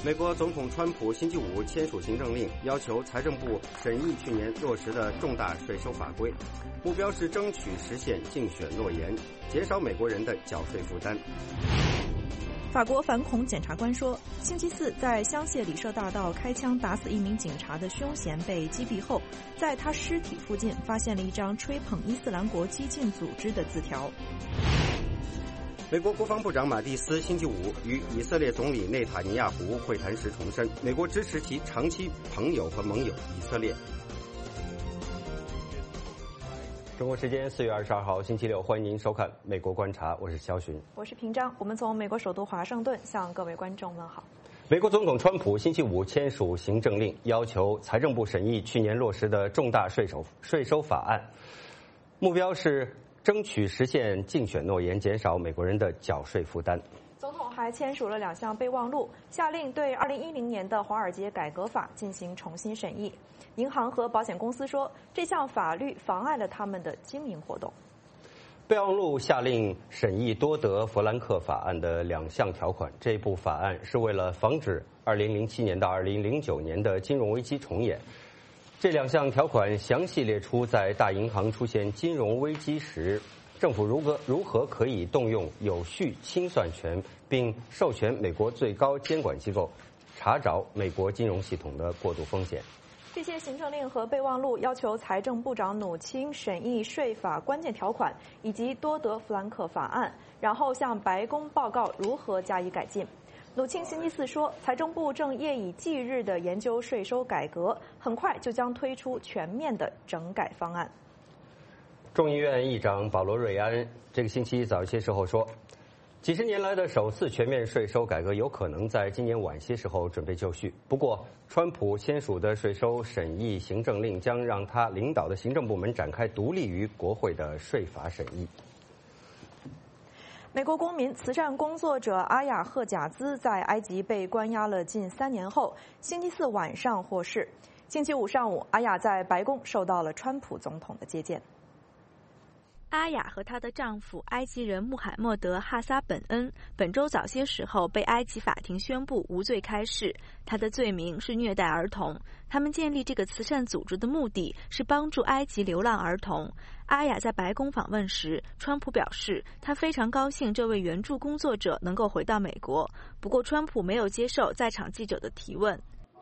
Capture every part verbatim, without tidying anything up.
美国总统川普星期五签署行政令，要求财政部审议去年落实的重大税收法规，目标是争取实现竞选诺言，减少美国人的缴税负担。 法国反恐检察官说，星期四在香榭里舍大道开枪打死一名警察的凶嫌被击毙后，在他尸体附近发现了一张吹捧伊斯兰国激进组织的字条。 美国国防部长马蒂斯星期五与以色列总理内塔尼亚胡会谈时重申，美国支持其长期朋友和盟友以色列。中国时间四月二十二号星期六，欢迎您收看《美国观察》，我是肖寻， 我是平章。我们从美国首都华盛顿向各位观众问好。 美国总统川普星期五签署行政令，要求财政部审议去年落实的重大税收税收法案，目标是争取实现竞选诺言，减少美国人的缴税负担。 总统还签署了两项备忘录，下令对二零一零年的华尔街改革法进行重新审议。银行和保险公司说，这项法律妨碍了他们的经营活动。 备忘录下令审议多德弗兰克法案的两项条款，这部法案是为了防止二零零七年到二零零九年的金融危机重演。这两项条款详细列出在大银行出现金融危机时，政府如何如何可以动用有序清算权，并授权美国最高监管机构查找美国金融系统的过度风险。 这些行政令和备忘录要求财政部长努钦审议税法关键条款以及多德弗兰克法案，然后向白宫报告如何加以改进。努钦星期四说，财政部正夜以继日地研究税收改革，很快就将推出全面的整改方案。 众议院议长保罗·瑞安这个星期早些时候说，几十年来的首次全面税收改革有可能在今年晚些时候准备就绪。不过，川普签署的税收审议行政令将让他领导的行政部门展开独立于国会的税法审议。 美国公民慈善工作者阿雅赫贾兹在埃及被关押了近三年后，星期四晚上获释。星期五上午，阿雅在白宫受到了川普总统的接见。 阿雅和她的丈夫埃及人穆罕默德·哈萨本恩本周早些时候被埃及法庭宣布无罪开释，他的罪名是虐待儿童。他们建立这个慈善组织的目的是帮助埃及流浪儿童。阿雅在白宫访问时，川普表示他非常高兴这位援助工作者能够回到美国，不过川普没有接受在场记者的提问。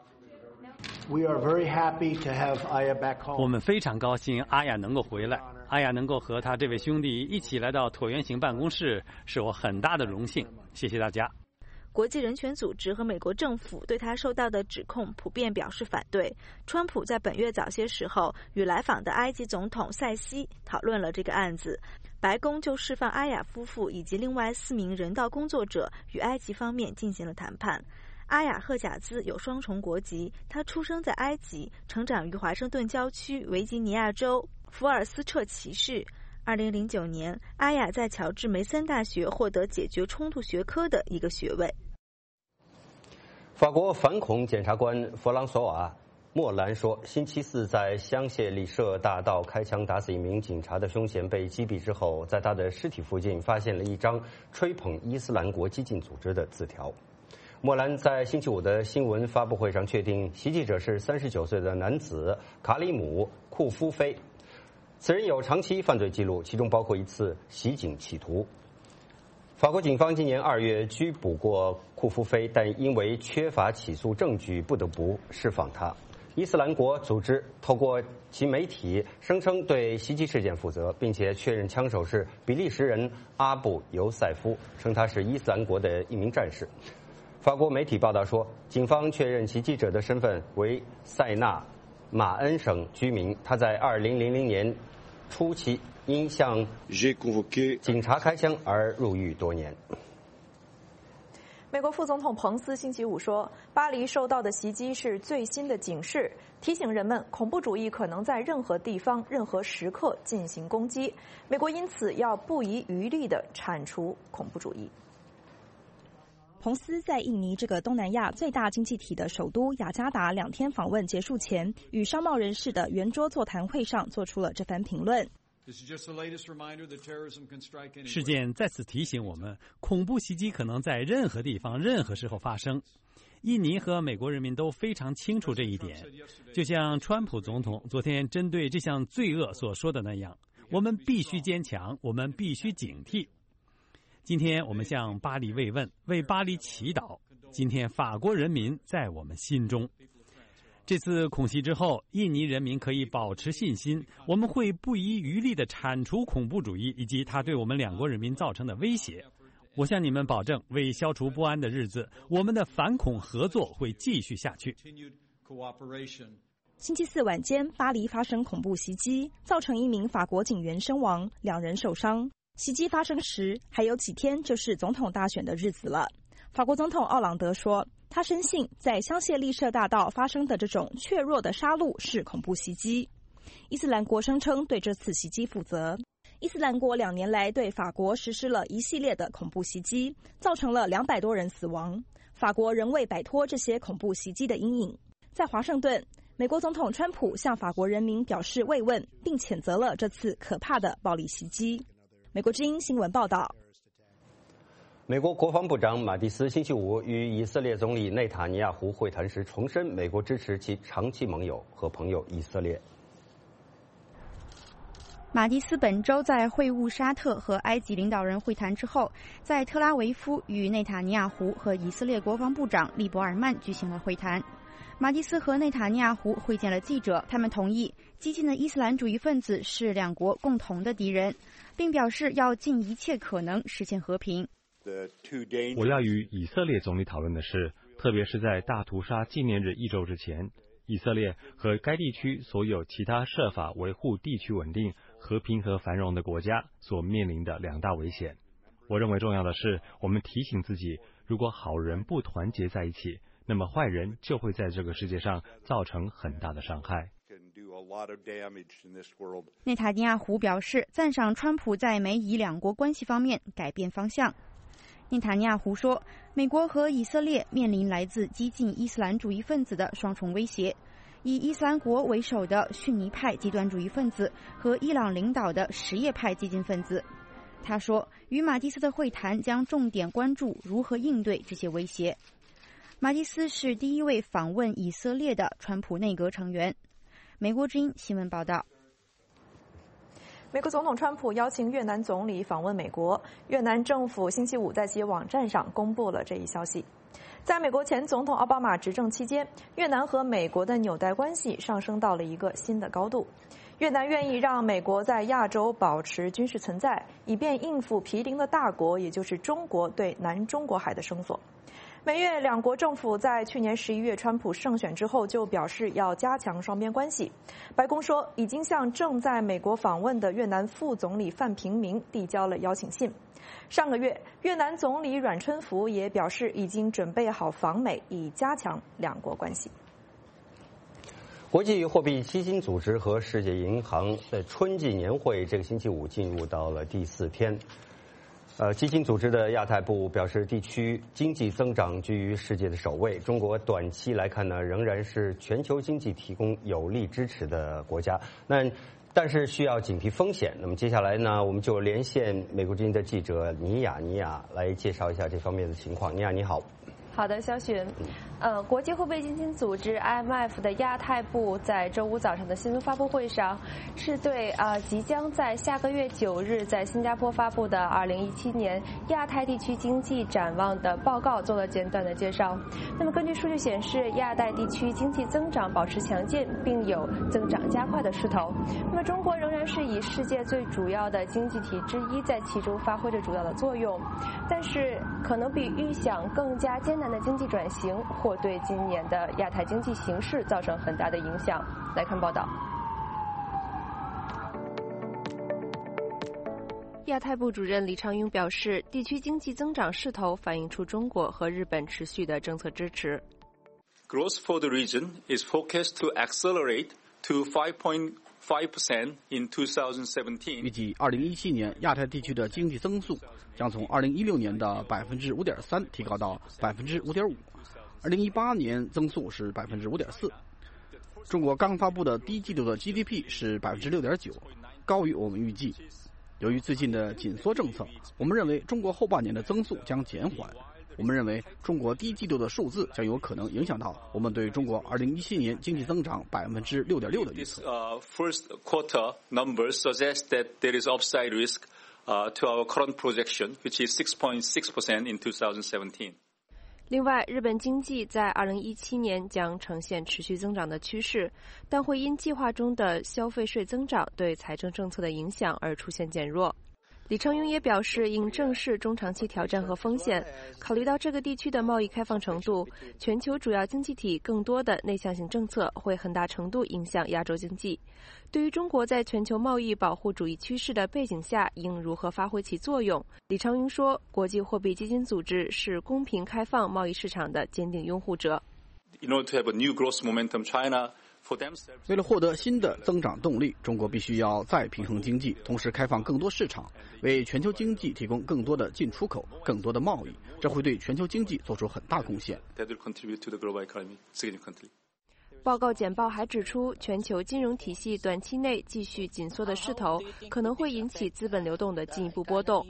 We are very happy to have Aya back home. 我们非常高兴阿雅能够回来，阿雅能够和他这位兄弟一起来到椭圆形办公室，是我很大的荣幸。谢谢大家。 国际人权组织和美国政府对他受到的指控普遍表示反对。川普在本月早些时候与来访的埃及总统塞西讨论了这个案子，白宫就释放阿雅夫妇以及另外四名人道工作者与埃及方面进行了谈判。阿雅赫贾兹有双重国籍，他出生在埃及，成长于华盛顿郊区维吉尼亚州福尔斯彻奇市。二零零九年，阿雅在乔治梅森大学获得解决冲突学科的一个学位。 法国反恐检察官弗朗索瓦·莫兰说，星期四在香榭丽舍大道开枪打死一名警察的凶嫌被击毙之后，在他的尸体附近发现了一张吹捧伊斯兰国激进组织的字条。莫兰在星期五的新闻发布会上确定，袭击者是三十九岁的男子卡里姆·库夫菲。此人有长期犯罪记录，其中包括一次袭警企图。法国警方今年二月拘捕过库夫菲，但因为缺乏起诉证据，不得不释放他。伊斯兰国组织透过其媒体声称对袭击事件负责，并且确认枪手是比利时人阿布尤塞夫，称他是伊斯兰国的一名战士。法国媒体报道说，警方确认袭击者的身份为塞纳马恩省居民，他在二零零零年初期因向警察开枪而入狱多年。 美国副总统彭斯星期五说，巴黎受到的袭击是最新的警示，提醒人们恐怖主义可能在任何地方、任何时刻进行攻击。美国因此要不遗余力地铲除恐怖主义。 彭斯在印尼这个东南亚最大经济体的首都雅加达两天访问结束前，与商贸人士的圆桌座谈会上做出了这番评论。 事件再次提醒我们，恐怖袭击可能在任何地方、任何时候发生。 印尼和美国人民都非常清楚这一点，就像川普总统昨天针对这项罪恶所说的那样，我们必须坚强，我们必须警惕。今天我们向巴黎慰问，为巴黎祈祷。今天法国人民在我们心中。这次恐袭之后，印尼人民可以保持信心，我们会不遗余力地铲除恐怖主义以及它对我们两国人民造成的威胁。我向你们保证，为消除不安的日子，我们的反恐合作会继续下去。 星期四晚间，巴黎发生恐怖袭击，造成一名法国警员身亡，两人受伤。袭击发生时，还有几天就是总统大选的日子了。法国总统奥朗德说，他深信在香榭丽舍大道发生的这种怯弱的杀戮是恐怖袭击。伊斯兰国声称对这次袭击负责。伊斯兰国两年来对法国实施了一系列的恐怖袭击，造成了两百多人死亡。法国仍未摆脱这些恐怖袭击的阴影。在华盛顿，美国总统川普向法国人民表示慰问，并谴责了这次可怕的暴力袭击。美国之音新闻报道。 美国国防部长马蒂斯星期五与以色列总理内塔尼亚胡会谈时重申，美国支持其长期盟友和朋友以色列。 马蒂斯本周在会晤沙特和埃及领导人会谈之后，在特拉维夫与内塔尼亚胡和以色列国防部长利伯尔曼举行了会谈。马蒂斯和内塔尼亚胡会见了记者，他们同意激进的伊斯兰主义分子是两国共同的敌人，并表示要尽一切可能实现和平。 我要与以色列总理讨论的是，特别是在大屠杀纪念日一周之前，以色列和该地区所有其他设法维护地区稳定、和平和繁荣的国家所面临的两大危险。我认为重要的是，我们提醒自己，如果好人不团结在一起，那么坏人就会在这个世界上造成很大的伤害。 内塔尼亚胡表示赞赏川普在美以两国关系方面改变方向。内塔尼亚胡说，美国和以色列面临来自激进伊斯兰主义分子的双重威胁，以伊斯兰国为首的逊尼派极端主义分子和伊朗领导的什叶派激进分子。他说，与马蒂斯的会谈将重点关注如何应对这些威胁。马蒂斯是第一位访问以色列的川普内阁成员。美国之音新闻报道。 美国总统川普邀请越南总理访问美国，越南政府星期五在其网站上公布了这一消息。在美国前总统奥巴马执政期间，越南和美国的纽带关系上升到了一个新的高度。越南愿意让美国在亚洲保持军事存在，以便应付毗邻的大国，也就是中国对南中国海的声索。美越两国政府在去年十一月川普胜选之后就表示要加强双边关系。白宫说已经向正在美国访问的越南副总理范平明递交了邀请信。上个月，越南总理阮春福也表示已经准备好访美，以加强两国关系。 国际货币基金组织和世界银行的春季年会这个星期五进入到了第四天。呃，基金组织的亚太部表示，地区经济增长居于世界的首位。中国短期来看呢，仍然是全球经济提供有力支持的国家。那但是需要警惕风险。那么接下来呢，我们就连线美国之音的记者尼亚，尼亚来介绍一下这方面的情况。尼亚，你好。 好的，肖璇。呃，国际货币基金组织 I M F 的亚太部在周五早上的新闻发布会上，是对啊、呃、即将在下个月九日在新加坡发布的二零一七年亚太地区经济展望的报告做了简短的介绍。那么根据数据显示，亚太地区经济增长保持强劲，并有增长加快的势头。那么中国仍然是以世界最主要的经济体之一，在其中发挥着主要的作用，但是可能比预想更加艰难的经济转型或对今年的亚太经济形势造成很大的影响。来看报道。亚太部主任李长勇表示，地区经济增长势头反映出中国和日本持续的政策支持。 Growth for the region is forecast to accelerate to five point five percent in twenty seventeen。 预计二零一七年亚太地区的经济增速将从二零一六年的百分之五点三提高到百分之五点五，二零一八年增速是百分之五点四。中国刚发布的第一季度的 G D P 是百分之六点九，高于我们预计。由于最近的紧缩政策，我们认为中国后半年的增速将减缓， 我们认为中国第一季度的数字将有可能影响到我们对中国二零一七年经济增长百分之六点六的预测。 Uh, first quarter numbers suggest that there is upside risk uh, to our current projection, which is six point six percent in two thousand seventeen. 另外，日本经济在二零一七年将呈现持续增长的趋势，但会因计划中的消费税增长对财政政策的影响而出现减弱。李成云也表示，应正视中长期挑战和风险，考虑到这个地区的贸易开放程度，全球主要经济体更多的内向性政策会很大程度影响亚洲经济。对于中国在全球贸易保护主义趋势的背景下应如何发挥其作用，李长云说，国际货币基金组织是公平开放贸易市场的坚定拥护者。 In order to have a new growth momentum, China 为了获得新的增长动力，中国必须要再平衡经济，同时开放更多市场，为全球经济提供更多的进出口、更多的贸易，这会对全球经济做出很大贡献。 报告简报还指出，全球金融体系短期内继续紧缩的势头，可能会引起资本流动的进一步波动。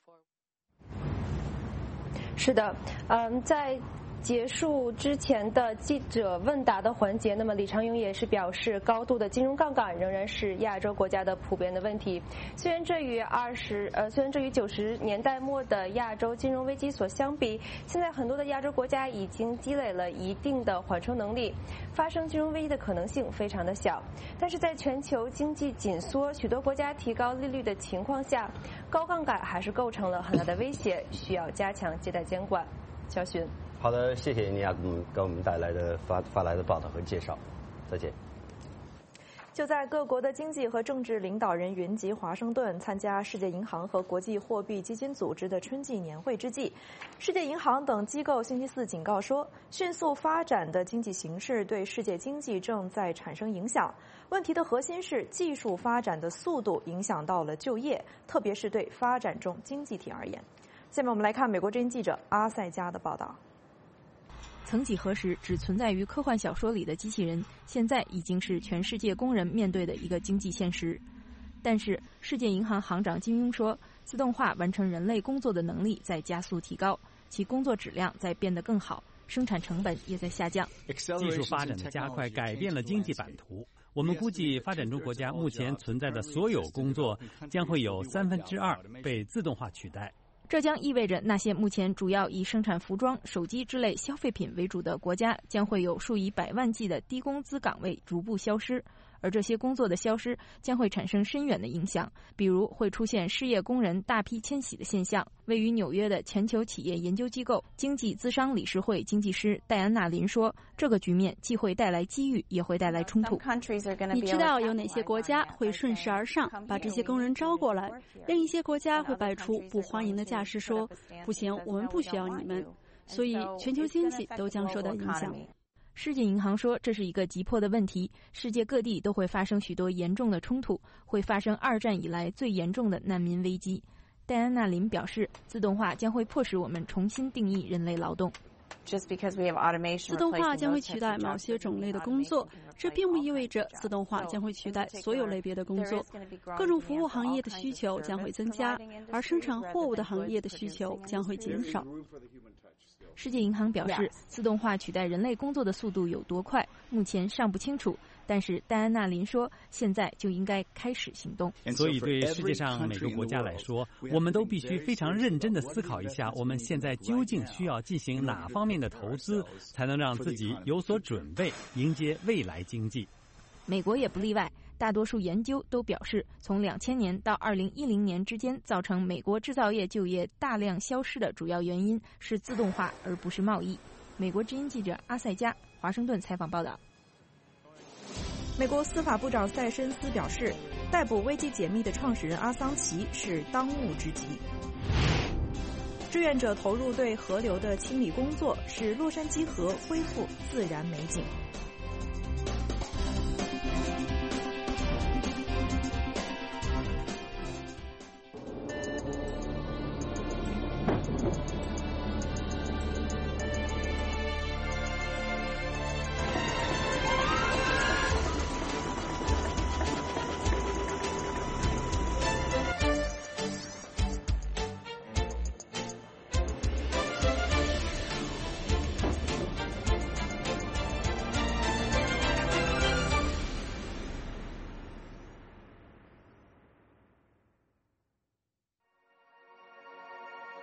是的，嗯，在结束之前的记者问答的环节，那么李长勇也是表示，高度的金融杠杆仍然是亚洲国家的普遍的问题。虽然这与二十呃，虽然这与九十年代末的亚洲金融危机所相比，现在很多的亚洲国家已经积累了一定的缓冲能力，发生金融危机的可能性非常的小。但是在全球经济紧缩、许多国家提高利率的情况下，高杠杆还是构成了很大的威胁，需要加强借贷监管。肖勋。 好的，谢谢尼亚给我们带来的发发来的报道和介绍，再见。 就在各国的经济和政治领导人云集华盛顿参加世界银行和国际货币基金组织的春季年会之际，世界银行等机构星期四警告说，迅速发展的经济形势对世界经济正在产生影响。问题的核心是技术发展的速度影响到了就业，特别是对发展中经济体而言。下面我们来看美国之音记者阿塞加的报道。 曾几何时，只存在于科幻小说里的机器人，现在已经是全世界工人面对的一个经济现实。但是，世界银行行长金庸说，自动化完成人类工作的能力在加速提高，其工作质量在变得更好，生产成本也在下降。 技术发展的加快改变了经济版图。我们估计，发展中国家目前存在的所有工作将会有三分之二被自动化取代。 这将意味着那些目前主要以生产服装、手机之类消费品为主的国家，将会有数以百万计的低工资岗位逐步消失。而这些工作的消失将会产生深远的影响，比如会出现失业工人大批迁徙的现象。位于纽约的全球企业研究机构经济咨商理事会经济师戴安娜林说，这个局面既会带来机遇，也会带来冲突。 你知道有哪些国家会顺势而上，把这些工人招过来，另一些国家会摆出不欢迎的架势，说不行，我们不需要你们，所以全球经济都将受到影响。 世界银行说，这是一个急迫的问题，世界各地都会发生许多严重的冲突，会发生二战以来最严重的难民危机。戴安娜林表示，自动化将会迫使我们重新定义人类劳动。 自动化将会取代某些种类的工作，这并不意味着自动化将会取代所有类别的工作。各种服务行业的需求将会增加，而生产货物的行业的需求将会减少。 世界银行表示，自动化取代人类工作的速度有多快，目前尚不清楚。但是戴安娜林说，现在就应该开始行动。 所以对世界上每个国家来说，我们都必须非常认真地思考一下，我们现在究竟需要进行哪方面的投资，才能让自己有所准备，迎接未来经济。 美国也不例外。大多数研究都表示，从两千年到二零一零年之间，造成美国制造业就业大量消失的主要原因是自动化，而不是贸易。美国之音记者阿塞加华盛顿采访报道。 美国司法部长塞申斯表示，逮捕危机解密的创始人阿桑奇是当务之急。志愿者投入对河流的清理工作，使洛杉矶河恢复自然美景。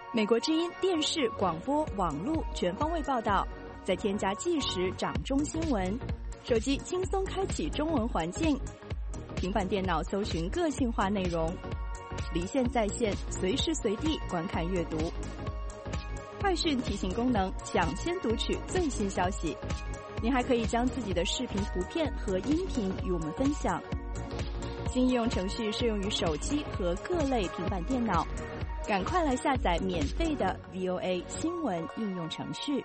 美国之音电视、广播、网络全方位报道，再添加即时掌中新闻，手机轻松开启中文环境，平板电脑搜寻个性化内容，离线在线，随时随地观看阅读。快讯提醒功能，抢先读取最新消息。您还可以将自己的视频、图片和音频与我们分享。新应用程序适用于手机和各类平板电脑，赶快来下载免费的 V O A 新闻应用程序。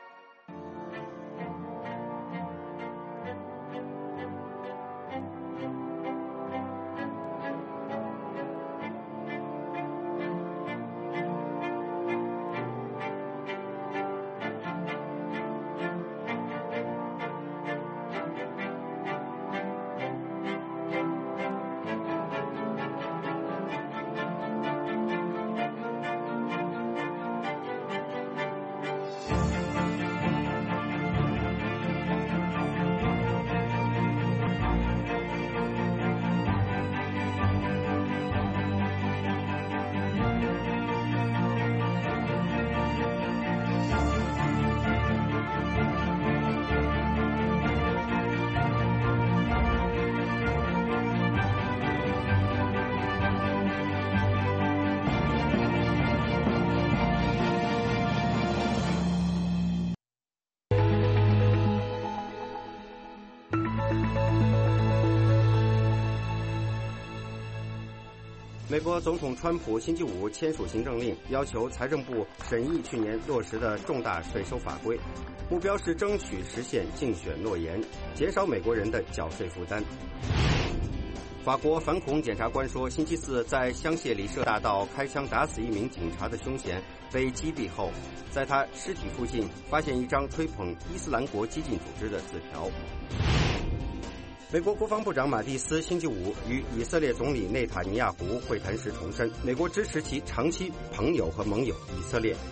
美国总统川普星期五签署行政令，要求财政部审议去年落实的重大税收法规，目标是争取实现竞选诺言，减少美国人的缴税负担。法国反恐检察官说，星期四在香榭里舍大道开枪打死一名警察的凶嫌被击毙后，在他尸体附近发现一张吹捧伊斯兰国激进组织的字条。美国国防部长马蒂斯星期五与以色列总理内塔尼亚胡会谈时重申，美国支持其长期朋友和盟友以色列。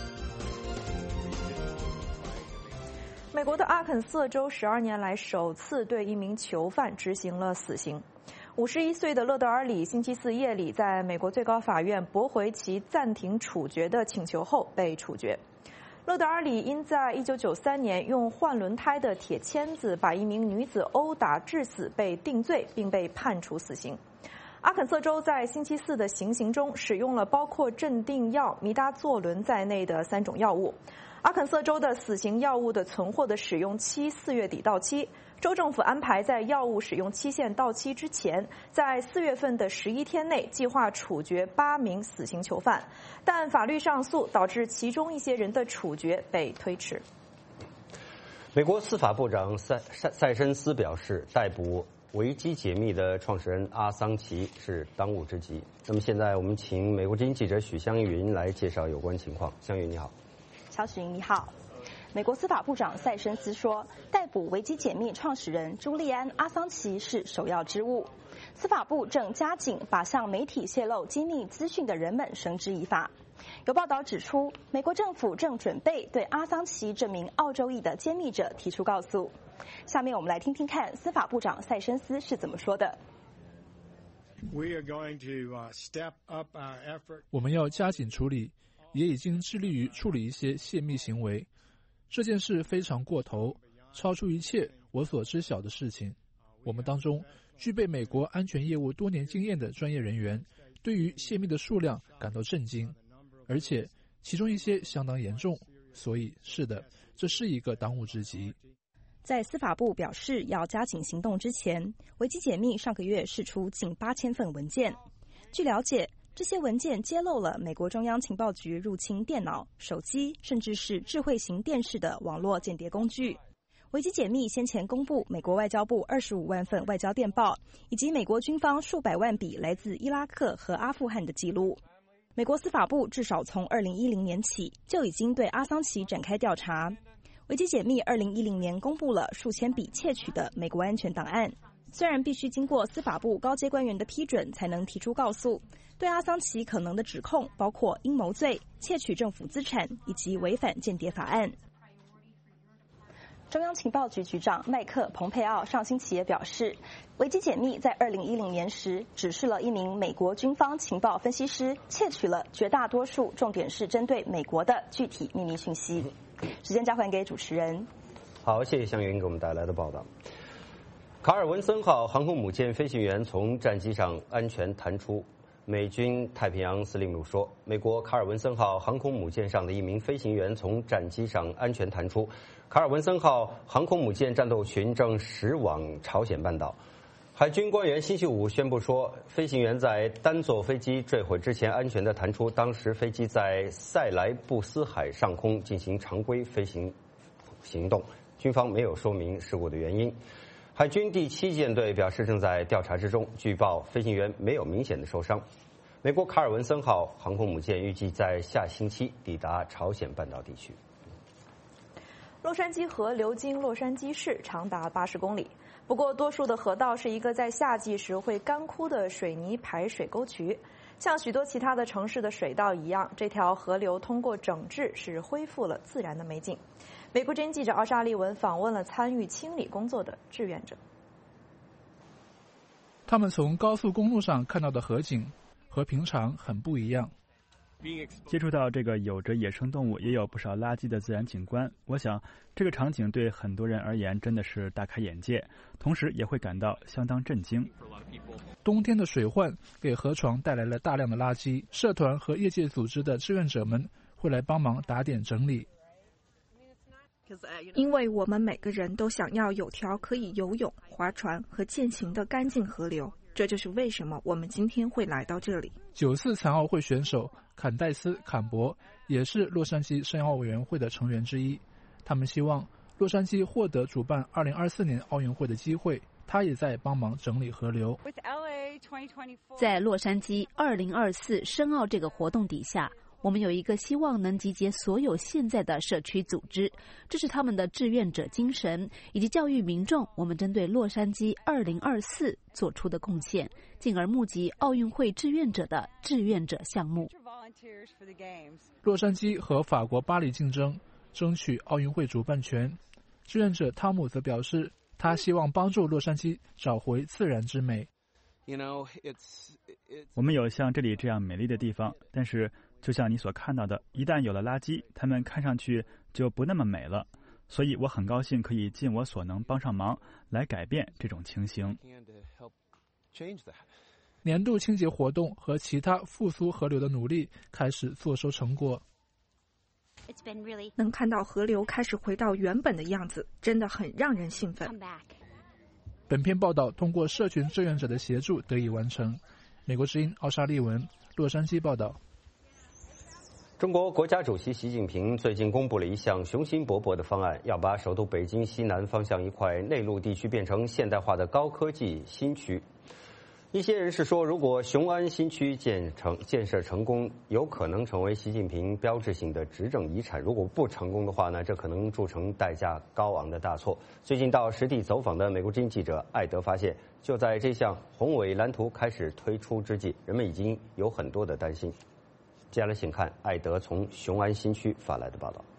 美国的阿肯色州十二年来首次对一名囚犯执行了死刑。五十一岁的勒德尔里星期四夜里在美国最高法院驳回其暂停处决的请求后被处决。勒德尔里因在一九九三年用换轮胎的铁签子把一名女子殴打致死被定罪，并被判处死刑。阿肯色州在星期四的行刑中使用了包括镇定药米达唑仑在内的三种药物。阿肯色州的死刑药物的存货的使用期四月底到期，州政府安排在药物使用期限到期之前，在四月份的十一天内计划处决八名死刑囚犯，但法律上诉导致其中一些人的处决被推迟。 美国司法部长塞塞塞申斯表示，逮捕维基解密的创始人阿桑奇是当务之急。那么现在我们请美国之音记者许湘云来介绍有关情况。湘云你好。 肖许你好。美国司法部长塞申斯说，逮捕维基解密创始人朱利安·阿桑奇是首要之务。司法部正加紧把向媒体泄露机密资讯的人们绳之以法。有报道指出，美国政府正准备对阿桑奇这名澳洲裔的揭秘者提出告诉。下面我们来听听看司法部长塞申斯是怎么说的。 我们要加紧处理，也已经致力于处理一些泄密行为。这件事非常过头，超出一切我所知晓的事情。我们当中具备美国安全业务多年经验的专业人员，对于泄密的数量感到震惊，而且其中一些相当严重。所以，是的，这是一个当务之急。 在司法部表示要加紧行动之前，维基解密上个月释出近八千份文件。据了解，这些文件揭露了美国中央情报局入侵电脑、手机，甚至是智慧型电视的网络间谍工具。维基解密先前公布美国外交部二十五万份外交电报，以及美国军方数百万笔来自伊拉克和阿富汗的记录。美国司法部至少从二零一零年起就已经对阿桑奇展开调查。维基解密二零一零年公布了数千笔窃取的美国安全档案，虽然必须经过司法部高阶官员的批准才能提出告诉，对阿桑奇可能的指控包括阴谋罪、窃取政府资产以及违反间谍法案。 中央情报局局长麦克·蓬佩奥上星期也表示，维基解密在二零一零年时指示了一名美国军方情报分析师窃取了绝大多数重点是针对美国的具体秘密讯息。时间交还给主持人。 好，谢谢向云给我们带来的报道。卡尔文森号航空母舰飞行员从战机上安全弹出。美军太平洋司令部说，美国卡尔文森号航空母舰上的一名飞行员从战机上安全弹出。卡尔文森号航空母舰战斗群正驶往朝鲜半岛。海军官员星期五宣布说，飞行员在单座飞机坠毁之前安全地弹出，当时飞机在塞莱布斯海上空进行常规飞行行动，军方没有说明事故的原因。海军第七舰队表示正在调查之中，据报飞行员没有明显的受伤。美国卡尔文森号航空母舰预计在下星期抵达朝鲜半岛地区。 洛杉矶河流经洛杉矶市，长达八十公里。不过，多数的河道是一个在夏季时会干枯的水泥排水沟渠。像许多其他的城市的水道一样，这条河流通过整治是恢复了自然的美景。美国之音记者奥沙利文访问了参与清理工作的志愿者。 他们从高速公路上看到的河景和平常很不一样。 接触到这个有着野生动物也有不少垃圾的自然景观，我想这个场景对很多人而言真的是大开眼界，同时也会感到相当震惊。 冬天的水患给河床带来了大量的垃圾，社团和业界组织的志愿者们会来帮忙打点整理。 因为我们每个人都想要有条可以游泳、划船和健行的干净河流，这就是为什么我们今天会来到这里。 九次残奥会选手坎戴斯·坎伯也是洛杉矶申奥委员会的成员之一，他们希望洛杉矶获得主办二零二四年奥运会的机会。他也在帮忙整理河流。 在洛杉矶二零二四申奥这个活动底下，我们有一个希望能集结所有现在的社区组织，这是他们的志愿者精神，以及教育民众我们针对洛杉矶二零二四做出的贡献，进而募集奥运会志愿者的志愿者项目。 洛杉矶和法国巴黎竞争，争取奥运会主办权。志愿者汤姆则表示，他希望帮助洛杉矶找回自然之美。 我们有像这里这样美丽的地方，但是就像你所看到的，一旦有了垃圾，它们看上去就不那么美了。所以我很高兴可以尽我所能帮上忙，来改变这种情形。 年度清洁活动和其他复苏河流的努力开始坐收成果。 能看到河流开始回到原本的样子，真的很让人兴奋。 本篇报道通过社群志愿者的协助得以完成。美国之音奥沙利文，洛杉矶报道。 中国国家主席习近平最近公布了一项雄心勃勃的方案，要把首都北京西南方向一块内陆地区变成现代化的高科技新区。一些人士说，如果雄安新区建成建设成功，有可能成为习近平标志性的执政遗产；如果不成功的话呢，这可能铸成代价高昂的大错。最近到实地走访的美国之音记者艾德发现，就在这项宏伟蓝图开始推出之际，人们已经有很多的担心。接下来请看艾德从雄安新区发来的报道。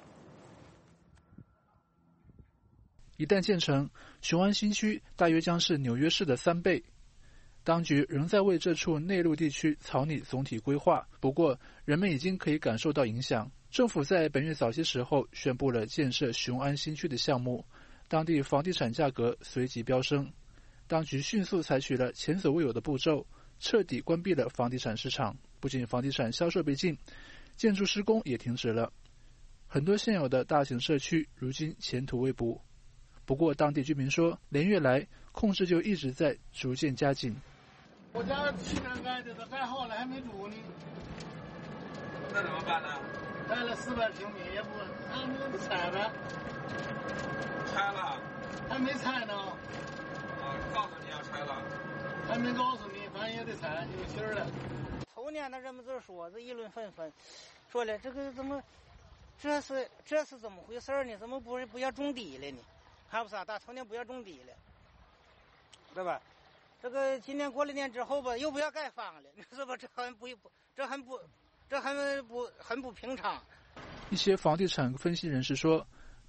一旦建成，雄安新区大约将是纽约市的三倍。当局仍在为这处内陆地区草拟总体规划，不过人们已经可以感受到影响。政府在本月早些时候宣布了建设雄安新区的项目，当地房地产价格随即飙升。当局迅速采取了前所未有的步骤，彻底关闭了房地产市场。不仅房地产销售被禁，建筑施工也停止了。很多现有的大型社区如今前途未卜。不过当地居民说，连月来控制就一直在逐渐加紧。 我家去年盖的，都盖好了还没住呢。那怎么办呢？盖了四百平米，也不还没有拆呗。拆了？还没拆呢。啊，告诉你要拆了。还没告诉你，反正也得拆，有信儿了。 头年的人们就说，这议论纷纷，说了这个怎么，这是这是怎么回事呢？怎么不不要种地了呢？还不是啊，大头年不要种地了，对吧？这个今年过了年之后吧，又不要盖房了，你说吧，这很不这很不这很不很不平常。 一些房地产分析人士说，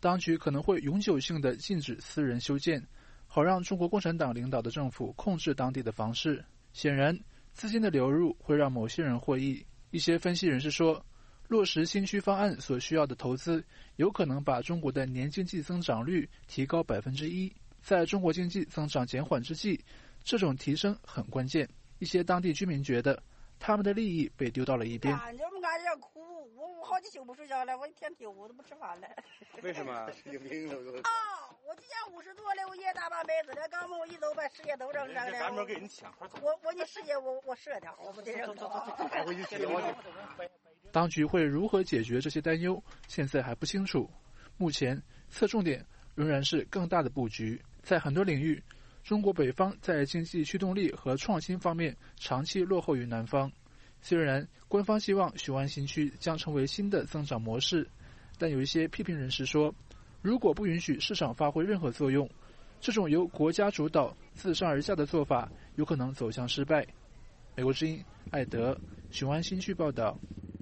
当局可能会永久性的禁止私人修建，好让中国共产党领导的政府控制当地的房市。显然，资金的流入会让某些人获益。一些分析人士说，落实新区方案所需要的投资，有可能把中国的年经济增长率提高百分之一。在中国经济增长减缓之际，这种提升很关键。一些当地居民觉得，他们的利益被丢到了一边。 俺就俺要哭，我我好几宿不睡觉了，我一天丢我都不吃饭了。 为什么？有病了都。 啊，我今年五十多了，我爷大半辈子了，刚我一走把事业都扔上了。 赶紧给人抢， 我我你事业我我舍掉，我不得扔走。 还回去写我去。 当局会如何解决这些担忧，现在还不清楚。目前侧重点仍然是更大的布局。在很多领域，中国北方在经济驱动力和创新方面长期落后于南方。虽然官方希望雄安新区将成为新的增长模式，但有一些批评人士说，如果不允许市场发挥任何作用，这种由国家主导、自上而下的做法有可能走向失败。美国之音艾德雄安新区报道。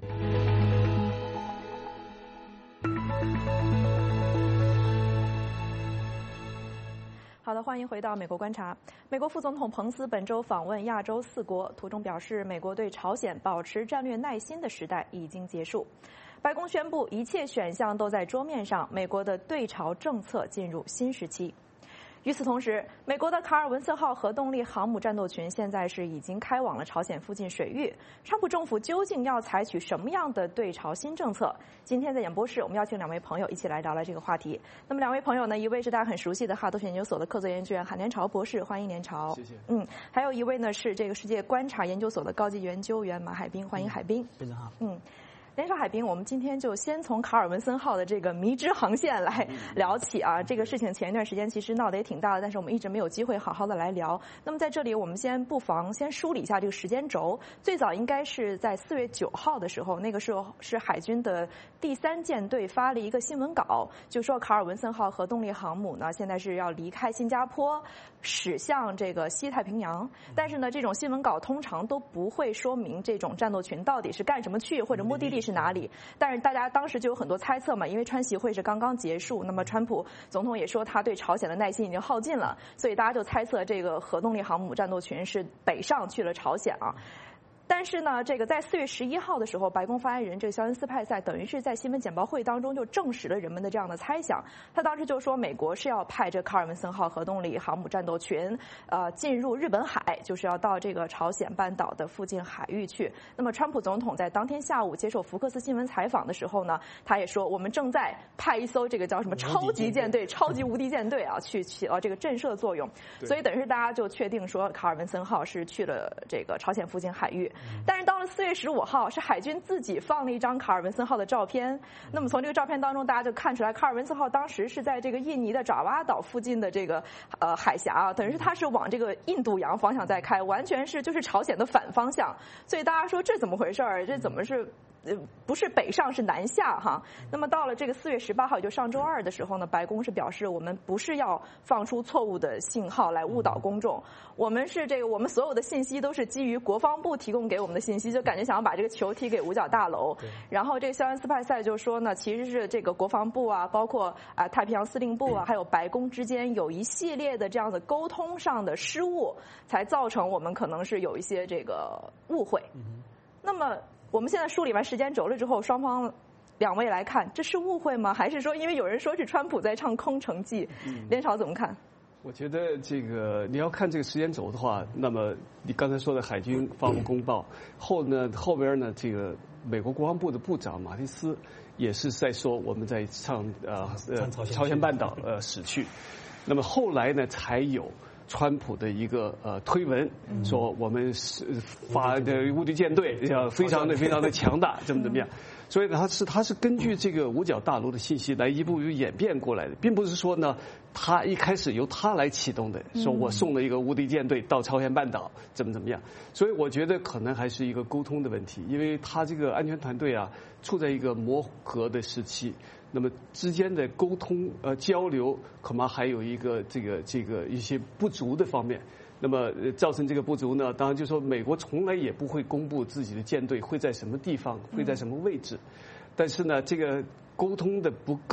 好的，欢迎回到美国观察。美国副总统彭斯本周访问亚洲四国，途中表示，美国对朝鲜保持战略耐心的时代已经结束。白宫宣布，一切选项都在桌面上，美国的对朝政策进入新时期。与此同时，美国的卡尔文森号核动力航母战斗群现在是已经开往了朝鲜附近水域。川普政府究竟要采取什么样的对朝新政策？今天在演播室，我们邀请两位朋友一起来聊聊这个话题。那么两位朋友呢，一位是大家很熟悉的哈德逊研究所的客座研究员韩连朝博士，欢迎连朝。 谢谢。 嗯，还有一位呢是这个世界观察研究所的高级研究员马海滨，欢迎海滨。 非常好。 嗯。连朝海滨，我们今天就先从卡尔文森号的这个迷之航线来聊起啊。这个事情前一段时间其实闹得也挺大的，但是我们一直没有机会好好的来聊。那么在这里，我们先不妨先梳理一下这个时间轴。最早应该是在四月九号的时候，那个时候是海军的第三舰队发了一个新闻稿，就说卡尔文森号核动力航母呢，现在是要离开新加坡，驶向这个西太平洋。但是呢，这种新闻稿通常都不会说明这种战斗群到底是干什么去，或者目的地是哪里。但是大家当时就有很多猜测嘛，因为川习会是刚刚结束，那么川普总统也说他对朝鲜的耐心已经耗尽了，所以大家就猜测这个核动力航母战斗群是北上去了朝鲜啊。但是呢，这个在四月十一号的时候，白宫发言人这个肖恩斯派塞等于是在新闻简报会当中就证实了人们的这样的猜想。他当时就说，美国是要派这卡尔文森号核动力航母战斗群，呃，进入日本海，就是要到这个朝鲜半岛的附近海域去。那么，川普总统在当天下午接受福克斯新闻采访的时候呢，他也说，我们正在派一艘这个叫什么超级舰队、超级无敌舰队啊，去起到这个震慑作用。所以，等于是大家就确定说，卡尔文森号是去了这个朝鲜附近海域。但是到了四月十五号，是海军自己放了一张卡尔文森号的照片。那么从这个照片当中，大家就看出来，卡尔文森号当时是在这个印尼的爪哇岛附近的这个呃海峡啊，等于是它是往这个印度洋方向在开，完全是就是朝鲜的反方向。所以大家说这怎么回事儿？这怎么是？呃，不是北上是南下哈。那么到了这个四月十八号，也就上周二的时候呢，白宫是表示，我们不是要放出错误的信号来误导公众，我们是这个我们所有的信息都是基于国防部提供给我们的信息，就感觉想要把这个球踢给五角大楼。然后这个肖恩斯派塞就说呢，其实是这个国防部啊，包括啊、呃、太平洋司令部啊，还有白宫之间有一系列的这样的沟通上的失误，才造成我们可能是有一些这个误会。嗯、那么。我们现在梳理完时间轴了之后，双方两位来看，这是误会吗？还是说，因为有人说是川普在唱空城计？嗯、连朝怎么看？ 我觉得这个你要看这个时间轴的话，那么你刚才说的海军发布公报后呢，后边呢，这个美国国防部的部长马蒂斯也是在说我们在唱呃呃朝鲜半岛呃驶去，那么后来呢才有。川普的一个呃推文说我们是发的无敌舰队要非常的非常的强大，怎么怎么样？所以呢，他是他是根据这个五角大楼的信息来一步一步演变过来的，并不是说呢他一开始由他来启动的，说我送了一个无敌舰队到朝鲜半岛怎么怎么样？所以我觉得可能还是一个沟通的问题，因为他这个安全团队啊处在一个磨合的时期。那么之间的沟通呃交流恐怕还有一个这个这个一些不足的方面，那么造成这个不足呢，当然就说美国从来也不会公布自己的舰队会在什么地方，会在什么位置，但是呢这个沟通的不够，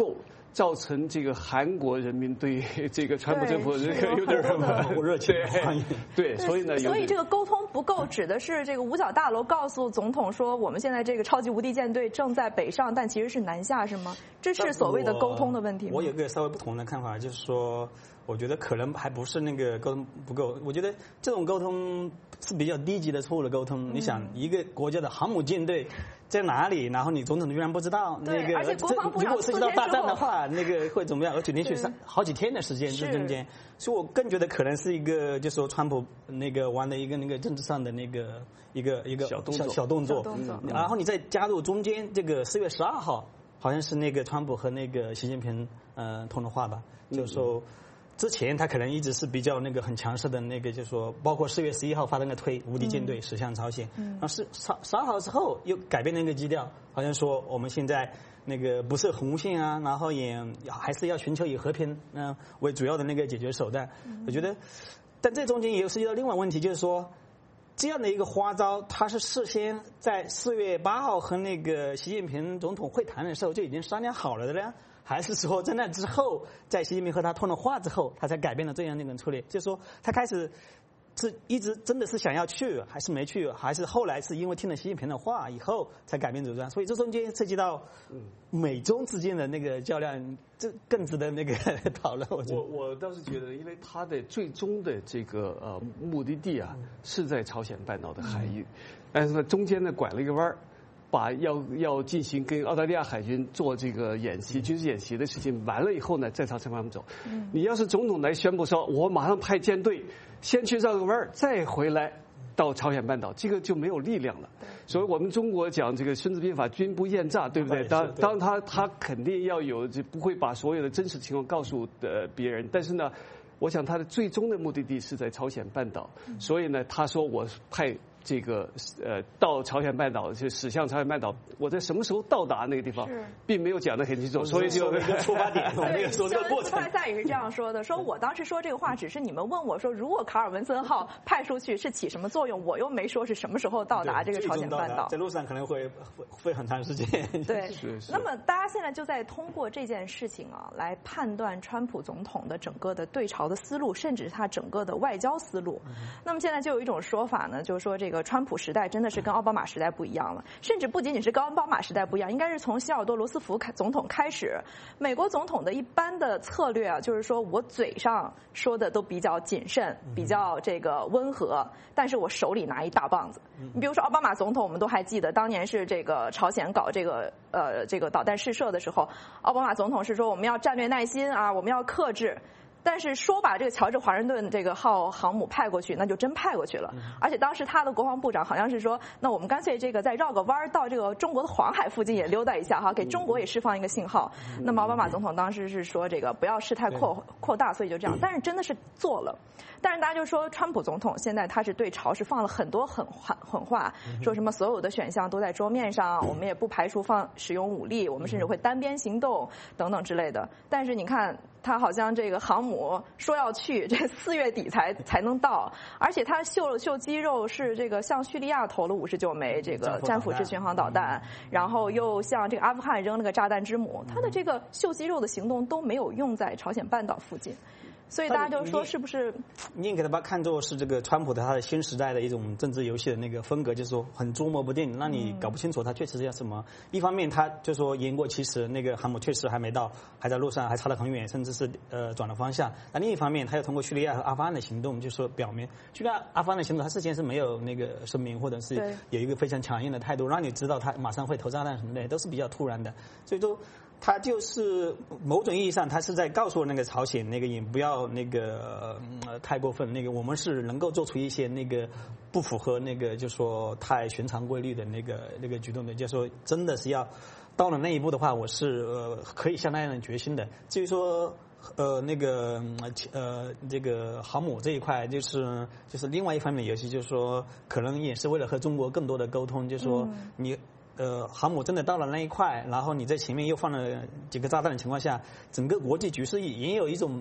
造成这个韩国人民对这个川普政府这个有点不热情， 对，所以呢， 所以这个沟通不够，指的是这个五角大楼告诉总统说，我们现在这个超级无敌舰队正在北上，但其实是南下，是吗？这是所谓的沟通的问题吗？ 我有个稍微不同的看法，就是说，我觉得可能还不是那个沟通不够，我觉得这种沟通是比较低级的错误的沟通。嗯、你想，一个国家的航母舰队在哪里，然后你总统居然不知道，那个而且国防部长如果涉及到大战的话，那个会怎么样？而且连续三好几天的时间这中间，所以我更觉得可能是一个，就是说川普那个玩的一个那个政治上的那个一个一个小动作， 小动作， 嗯、 然后你再加入中间这个四月十二号，好像是那个川普和那个习近平呃通的话吧，就是说。之前他可能一直是比较那个很强势的那个，就是说，包括四月十一号发那个推无敌舰队驶向朝鲜，然后是十十二号之后又改变那个基调，好像说我们现在那个不设红线啊，然后也还是要寻求以和平嗯、呃、为主要的那个解决手段。我觉得，但这中间也有涉及到另外问题，就是说这样的一个花招，他是事先在四月八号和那个习近平总统会谈的时候就已经商量好了的呀。还是说在那之后，在习近平和他通了话之后，他才改变了这样的一种策略？就是说，他开始是一直真的是想要去，还是没去？还是后来是因为听了习近平的话以后才改变主张？所以这中间涉及到美中之间的那个较量，这更值得那个讨论。我觉得， 我我倒是觉得，因为他的最终的这个呃目的地啊是在朝鲜半岛的海域，但是呢中间呢拐了一个弯儿。把要要进行跟澳大利亚海军做这个演习、军事演习的事情完了以后呢，再朝这方面走。嗯、你要是总统来宣布说，我马上派舰队先去绕个弯儿，再回来到朝鲜半岛，这个就没有力量了。所以我们中国讲这个《孙子兵法》，军不厌诈，对不对？当当他他肯定要有，就不会把所有的真实情况告诉呃别人，但是呢。我想他的最终的目的地是在朝鲜半岛，所以呢，他说我派这个呃到朝鲜半岛就驶向朝鲜半岛，我在什么时候到达那个地方，并没有讲得很清楚，所以就出发点，没有说这个过程。 巴萨也是这样说的，说我当时说这个话，只是你们问我说，如果卡尔文森号派出去是起什么作用，我又没说是什么时候到达这个朝鲜半岛， 在路上可能会会会很长时间。 对，那么大家现在就在通过这件事情啊，来判断川普总统的整个的对朝的思路，甚至是他整个的外交思路。嗯、那么现在就有一种说法呢，就是说这个川普时代真的是跟奥巴马时代不一样了，甚至不仅仅是跟奥巴马时代不一样，应该是从西奥多·罗斯福总统开始，美国总统的一般的策略啊，就是说我嘴上说的都比较谨慎，比较这个温和，但是我手里拿一大棒子。你比如说奥巴马总统，我们都还记得，当年是这个朝鲜搞这个呃这个导弹试射的时候，奥巴马总统是说我们要战略耐心啊，我们要克制。但是说把这个乔治华盛顿这个号航母派过去，那就真派过去了。而且当时他的国防部长好像是说，那我们干脆这个再绕个弯到这个中国的黄海附近也溜达一下哈，给中国也释放一个信号。那么奥巴马总统当时是说这个不要事态扩扩大，所以就这样。但是真的是做了。但是大家就说，川普总统现在他是对朝是放了很多狠话，狠话，说什么所有的选项都在桌面上，我们也不排除放使用武力，我们甚至会单边行动等等之类的。但是你看，他好像这个航母说要去，这四月底才才能到，而且他秀了秀肌肉，是这个向叙利亚投了五十九枚这个战斧式巡航导弹，然后又向这个阿富汗扔了个炸弹之母，他的这个秀肌肉的行动都没有用在朝鲜半岛附近。所以大家就说是不是？ 你也给他把看作是这个川普的他的新时代的一种政治游戏的那个风格，就是说很捉摸不定，让你搞不清楚他确实是要什么。嗯、一方面他就说言过其实，那个航母确实还没到，还在路上，还差得很远，甚至是呃转了方向。那另一方面，他又通过叙利亚和阿富汗的行动，就说表明叙利亚、阿富汗的行动，他事先是没有那个声明，或者是有一个非常强硬的态度，让你知道他马上会投炸弹什么的，都是比较突然的。所以说。他就是某种意义上，他是在告诉那个朝鲜那个也不要那个呃太过分，那个我们是能够做出一些那个不符合那个就说太寻常规律的那个那个举动的，就说真的是要到了那一步的话，我是呃可以相当有决心的。至于说呃那个呃这个航母这一块，就是就是另外一方面的游戏，就是说可能也是为了和中国更多的沟通，就是说你。呃，航母真的到了那一块，然后你在前面又放了几个炸弹的情况下，整个国际局势也有一种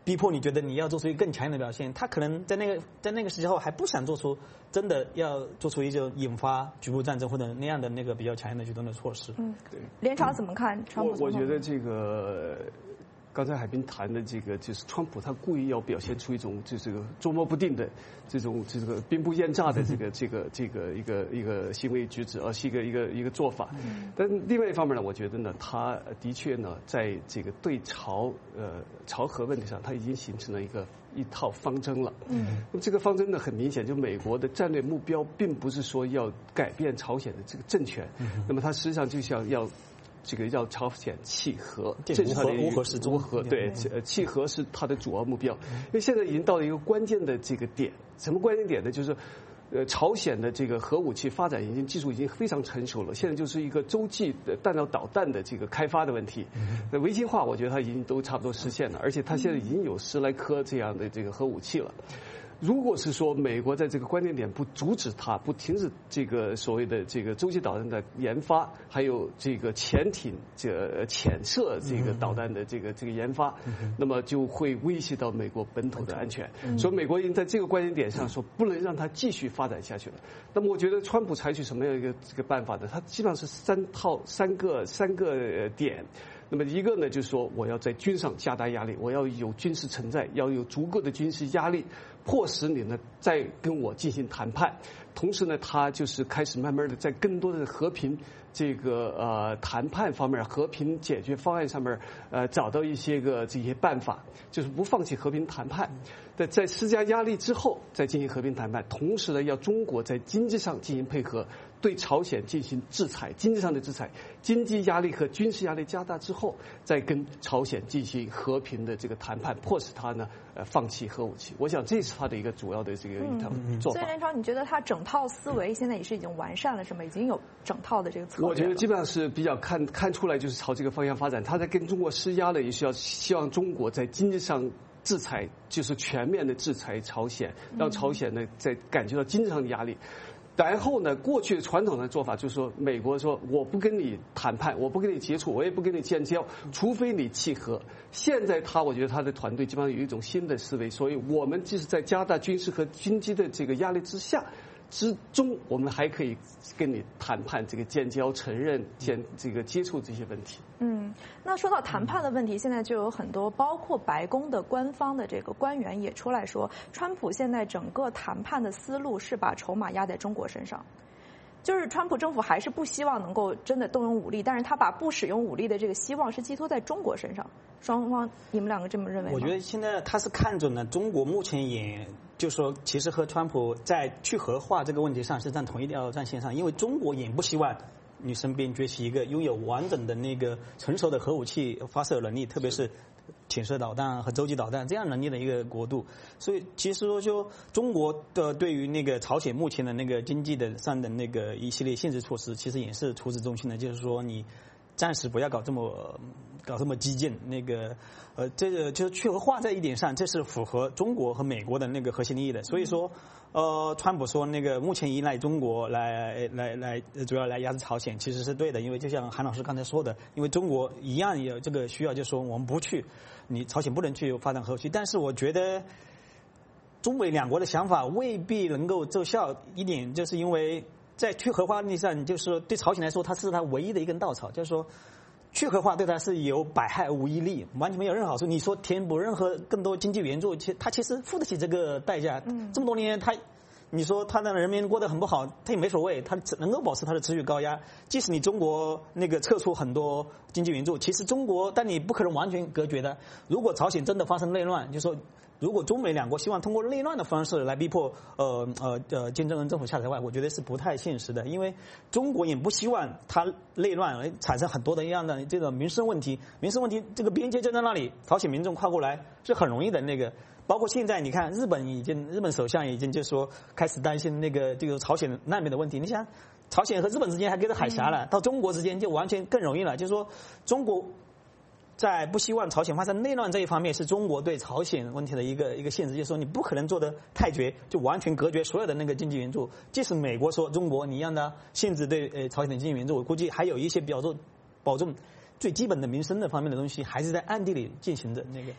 逼迫你觉得你要做出一个更强硬的表现，他可能在那个在那个时候还不想做出真的要做出一种引发局部战争或者那样的那个比较强硬的举动的措施。 嗯，对。连长怎么看川普总统？ 我我觉得这个。刚才海滨谈的这个，就是川普他故意要表现出一种就这个捉摸不定的这种这个兵不厌诈的这个这个这个一个一个行为举止，而是一个一个一个做法。但另外一方面呢，我觉得呢，他的确呢，在这个对朝呃朝核问题上，他已经形成了一个一套方针了。嗯，那么这个方针呢，很明显，就美国的战略目标并不是说要改变朝鲜的这个政权，那么它实际上就像要。这个要朝鲜弃核， 这是它的无核是无核，对，呃，弃核是它的主要目标。因为现在已经到了一个关键的这个点，什么关键点呢？就是，呃，朝鲜的这个核武器发展已经技术已经非常成熟了，现在就是一个洲际的弹道导弹的这个开发的问题。那维京化，我觉得它已经都差不多实现了，而且它现在已经有十来颗这样的这个核武器了。如果是说美国在这个关键点不阻止它，不停止这个所谓的这个洲际导弹的研发，还有这个潜艇这个潜射这个导弹的这个这个研发，那么就会威胁到美国本土的安全。所以美国已经在这个关键点上说不能让它继续发展下去了。那么我觉得川普采取什么样一个这个办法呢？他基本上是三套三个三个点。那么一个呢，就是说我要在军上加大压力，我要有军事承载，要有足够的军事压力，迫使你呢再跟我进行谈判。同时呢，他就是开始慢慢的在更多的和平这个呃谈判方面、和平解决方案上面呃找到一些个这些办法，就是不放弃和平谈判。在在施加压力之后再进行和平谈判，同时呢，要中国在经济上进行配合。对朝鲜进行制裁，经济上的制裁，经济压力和军事压力加大之后，再跟朝鲜进行和平的这个谈判，迫使他呢呃放弃核武器。我想这是他的一个主要的这个一套做法。 所以连长，你觉得他整套思维现在也是已经完善了，是吗？已经有整套的这个策略了？ 我觉得基本上是比较看看出来就是朝这个方向发展。他在跟中国施压的也是要希望中国在经济上。制裁就是全面的制裁朝鲜，让朝鲜呢在感觉到经济上的压力。然后呢，过去传统的做法就是说，美国说我不跟你谈判，我不跟你接触，我也不跟你建交，除非你弃核。现在他，我觉得他的团队基本上有一种新的思维，所以我们即使在加大军事和经济的这个压力之下。之中，我们还可以跟你谈判这个建交、承认、建这个接触这些问题。 嗯，那说到谈判的问题，现在就有很多，包括白宫的官方的这个官员也出来说，川普现在整个谈判的思路是把筹码压在中国身上。就是川普政府还是不希望能够真的动用武力，但是他把不使用武力的这个希望是寄托在中国身上。双方，你们两个这么认为吗？ 我觉得现在他是看准了中国目前也就是说，其实和川普在去核化这个问题上是站同一条战线上，因为中国也不希望你身边崛起一个拥有完整的那个成熟的核武器发射能力，特别是潜射导弹和洲际导弹这样能力的一个国度，所以其实说就中国的对于那个朝鲜目前的那个经济的上的那个一系列限制措施，其实也是处之中心的，就是说你暂时不要搞这么搞这么激进，那个呃这个就是去核化这一点上，这是符合中国和美国的那个核心利益的，所以说。呃，川普说那个目前依赖中国来来来主要来压制朝鲜，其实是对的，因为就像韩老师刚才说的，因为中国一样有这个需要，就是说我们不去，你朝鲜不能去发展核武器，但是我觉得中美两国的想法未必能够奏效一点，就是因为在去核化问题上，就是说对朝鲜来说，它是它唯一的一根稻草，就是说。去核化对它是有百害无一利，完全没有任何好处。你说填补任何更多经济援助，其它其实付得起这个代价。嗯，这么多年，它，你说它的人民过得很不好，它也没所谓，它能够保持它的持续高压。即使你中国那个撤出很多经济援助，其实中国，但你不可能完全隔绝的。如果朝鲜真的发生内乱，就说。如果中美两国希望通过内乱的方式来逼迫呃呃呃金正恩政府下台外，我觉得是不太现实的，因为中国也不希望它内乱而产生很多的一样的这个民生问题。民生问题，这个边界就在那里，朝鲜民众跨过来是很容易的。那个包括现在你看，日本已经日本首相已经就说开始担心那个这个朝鲜难民的问题。你想，朝鲜和日本之间还隔着海峡了，到中国之间就完全更容易了。就是说，中国。在不希望朝鲜发生内乱这一方面，是中国对朝鲜问题的一个一个限制，就是说你不可能做得太绝，就完全隔绝所有的那个经济援助。即使美国说中国你让它限制对呃朝鲜的经济援助，我估计还有一些保证保证最基本的民生的方面的东西，还是在暗地里进行的那个。 所以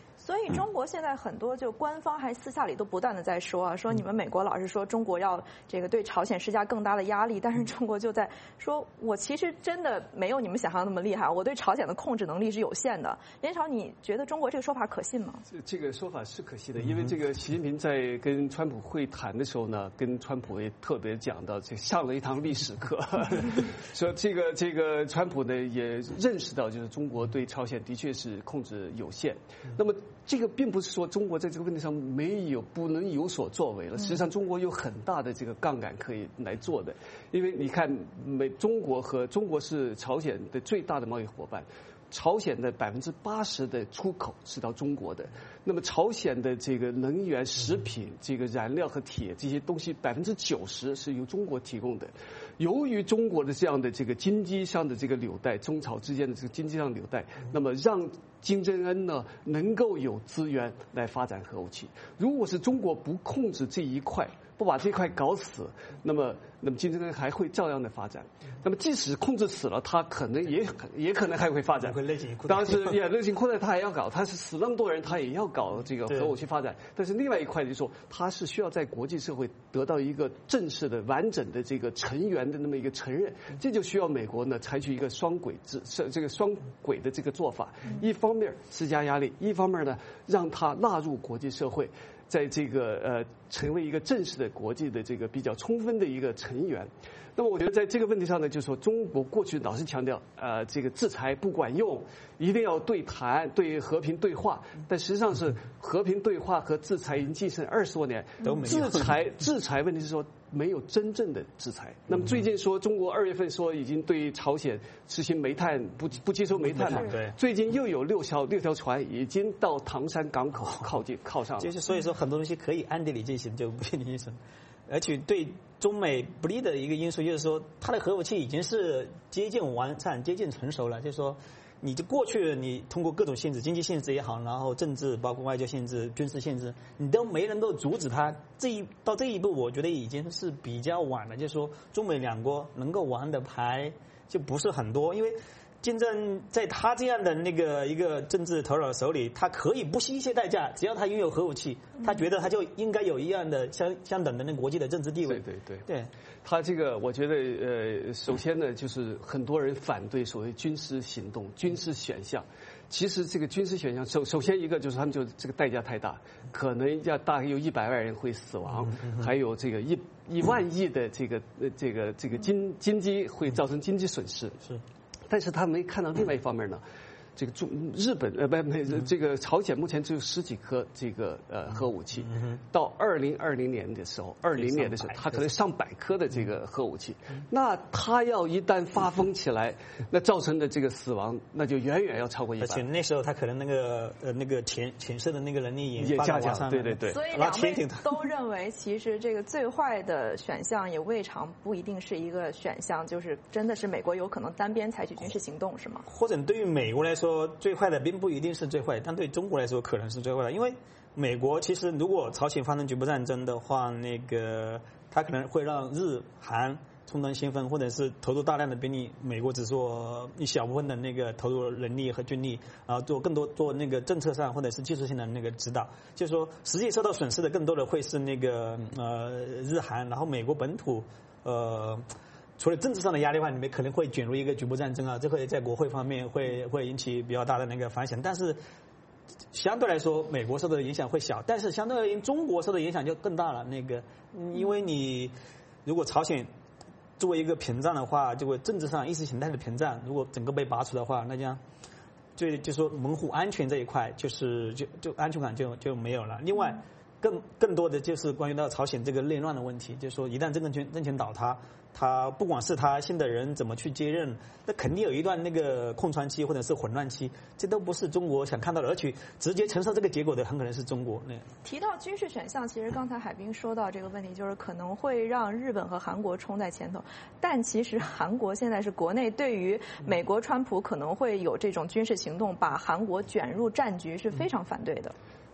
以中国现在很多就官方还私下里都不断的在说啊，说你们美国老是说中国要这个对朝鲜施加更大的压力，但是中国就在说，我其实真的没有你们想象那么厉害，我对朝鲜的控制能力是有限的。连朝，你觉得中国这个说法可信吗？ 这这个说法是可信的，因为这个习近平在跟川普会谈的时候呢，跟川普也特别讲到，这上了一堂历史课，说这个这个川普呢也认识到，就是中国对朝鲜的确是控制有限。那么这个并不是说中国在这个问题上没有不能有所作为了，实际上中国有很大的这个杠杆可以来做的，因为你看美中国和中国是朝鲜的最大的贸易伙伴。朝鲜的百分之八十的出口是到中国的，那么朝鲜的这个能源、食品、这个燃料和铁这些东西百分之九十是由中国提供的。由于中国的这样的这个经济上的这个纽带，中朝之间的这个经济上纽带，那么让金正恩呢能够有资源来发展核武器。如果是中国不控制这一块，不把这块搞死，那么那么金正恩还会照样的发展。那么即使控制死了，他可能也也可能还会发展。当时也勒紧裤带，他也要搞，他是死那么多人，他也要搞这个核武器发展。但是另外一块就是说，他是需要在国际社会得到一个正式的、完整的这个成员的那么一个承认，这就需要美国呢采取一个双轨制，这个双轨的这个做法。一方面施加压力，一方面呢让他纳入国际社会。在这个呃成为一个正式的国际的这个比较充分的一个成员，那么我觉得在这个问题上呢，就是说中国过去老是强调呃这个制裁不管用，一定要对谈、对和平对话，但实际上是和平对话和制裁已经进行二十多年，都没有制裁制裁问题是说没有真正的制裁。那么最近说中国二月份说已经对朝鲜实行煤炭不不接收煤炭嘛， 对， 最近又有六条六条船已经到唐山港口靠近靠上了， 就是所以说很多东西可以暗地里进行，就不愿意进行。而且对中美不利的一个因素就是说，它的核武器已经是接近完善、接近成熟了。就是说，你就过去你通过各种限制，经济限制也好，然后政治包括外交限制、军事限制，你都没能够阻止它。这一到这一步，我觉得已经是比较晚了。就是说，中美两国能够玩的牌就不是很多，因为金正恩在他这样的那个一个政治头脑手里，他可以不惜一切代价，只要他拥有核武器，他觉得他就应该有一样的相相等的那国际的政治地位。 对对对，对他这个我觉得呃，首先呢，就是很多人反对所谓军事行动、军事选项。其实这个军事选项，首首先一个就是他们就这个代价太大，可能要大概有一百万人会死亡，还有这个一一万亿的这个呃这个这个经经济会造成经济损失。 是。 但是他没看到另外一方面呢，这个中日本呃不不这个朝鲜目前只有十几颗这个呃核武器，到二零二零年的时候，二零年的时候，它可能上百颗的这个核武器，那它要一旦发疯起来，那造成的这个死亡，那就远远要超过一百。 而且那时候它可能那个呃那个潜潜射的那个能力也下降，对对对。 所以两位都认为，其实这个最坏的选项也未尝不一定是一个选项，就是真的是美国有可能单边采取军事行动，是吗？ 或者对于美国来说。说最坏的并不一定是最坏，但对中国来说可能是最坏的，因为美国其实如果朝鲜发生局部战争的话，那个它可能会让日韩充当先锋，或者是投入大量的兵力，美国只做一小部分的那个投入人力和军力，然后做更多做那个政策上或者是技术性的那个指导。就是说，实际受到损失的更多的会是那个呃日韩，然后美国本土呃。除了政治上的压力的话，你们可能会卷入一个局部战争啊，这会在国会方面会会引起比较大的那个反响。但是相对来说，美国受到的影响会小，但是相对而言，中国受到的影响就更大了。那个，因为你如果朝鲜作为一个屏障的话，就会政治上意识形态的屏障，如果整个被拔除的话，那将就就说门户安全这一块，就是就就安全感就就没有了。另外，更更多的就是关于到朝鲜这个内乱的问题，就是说一旦政权政权倒塌。他不管是他新的人怎么去接任，那肯定有一段那个空窗期或者是混乱期，这都不是中国想看到的，而且直接承受这个结果的很可能是中国。那提到军事选项，其实刚才海滨说到这个问题，就是可能会让日本和韩国冲在前头，但其实韩国现在是国内对于美国川普可能会有这种军事行动把韩国卷入战局是非常反对的。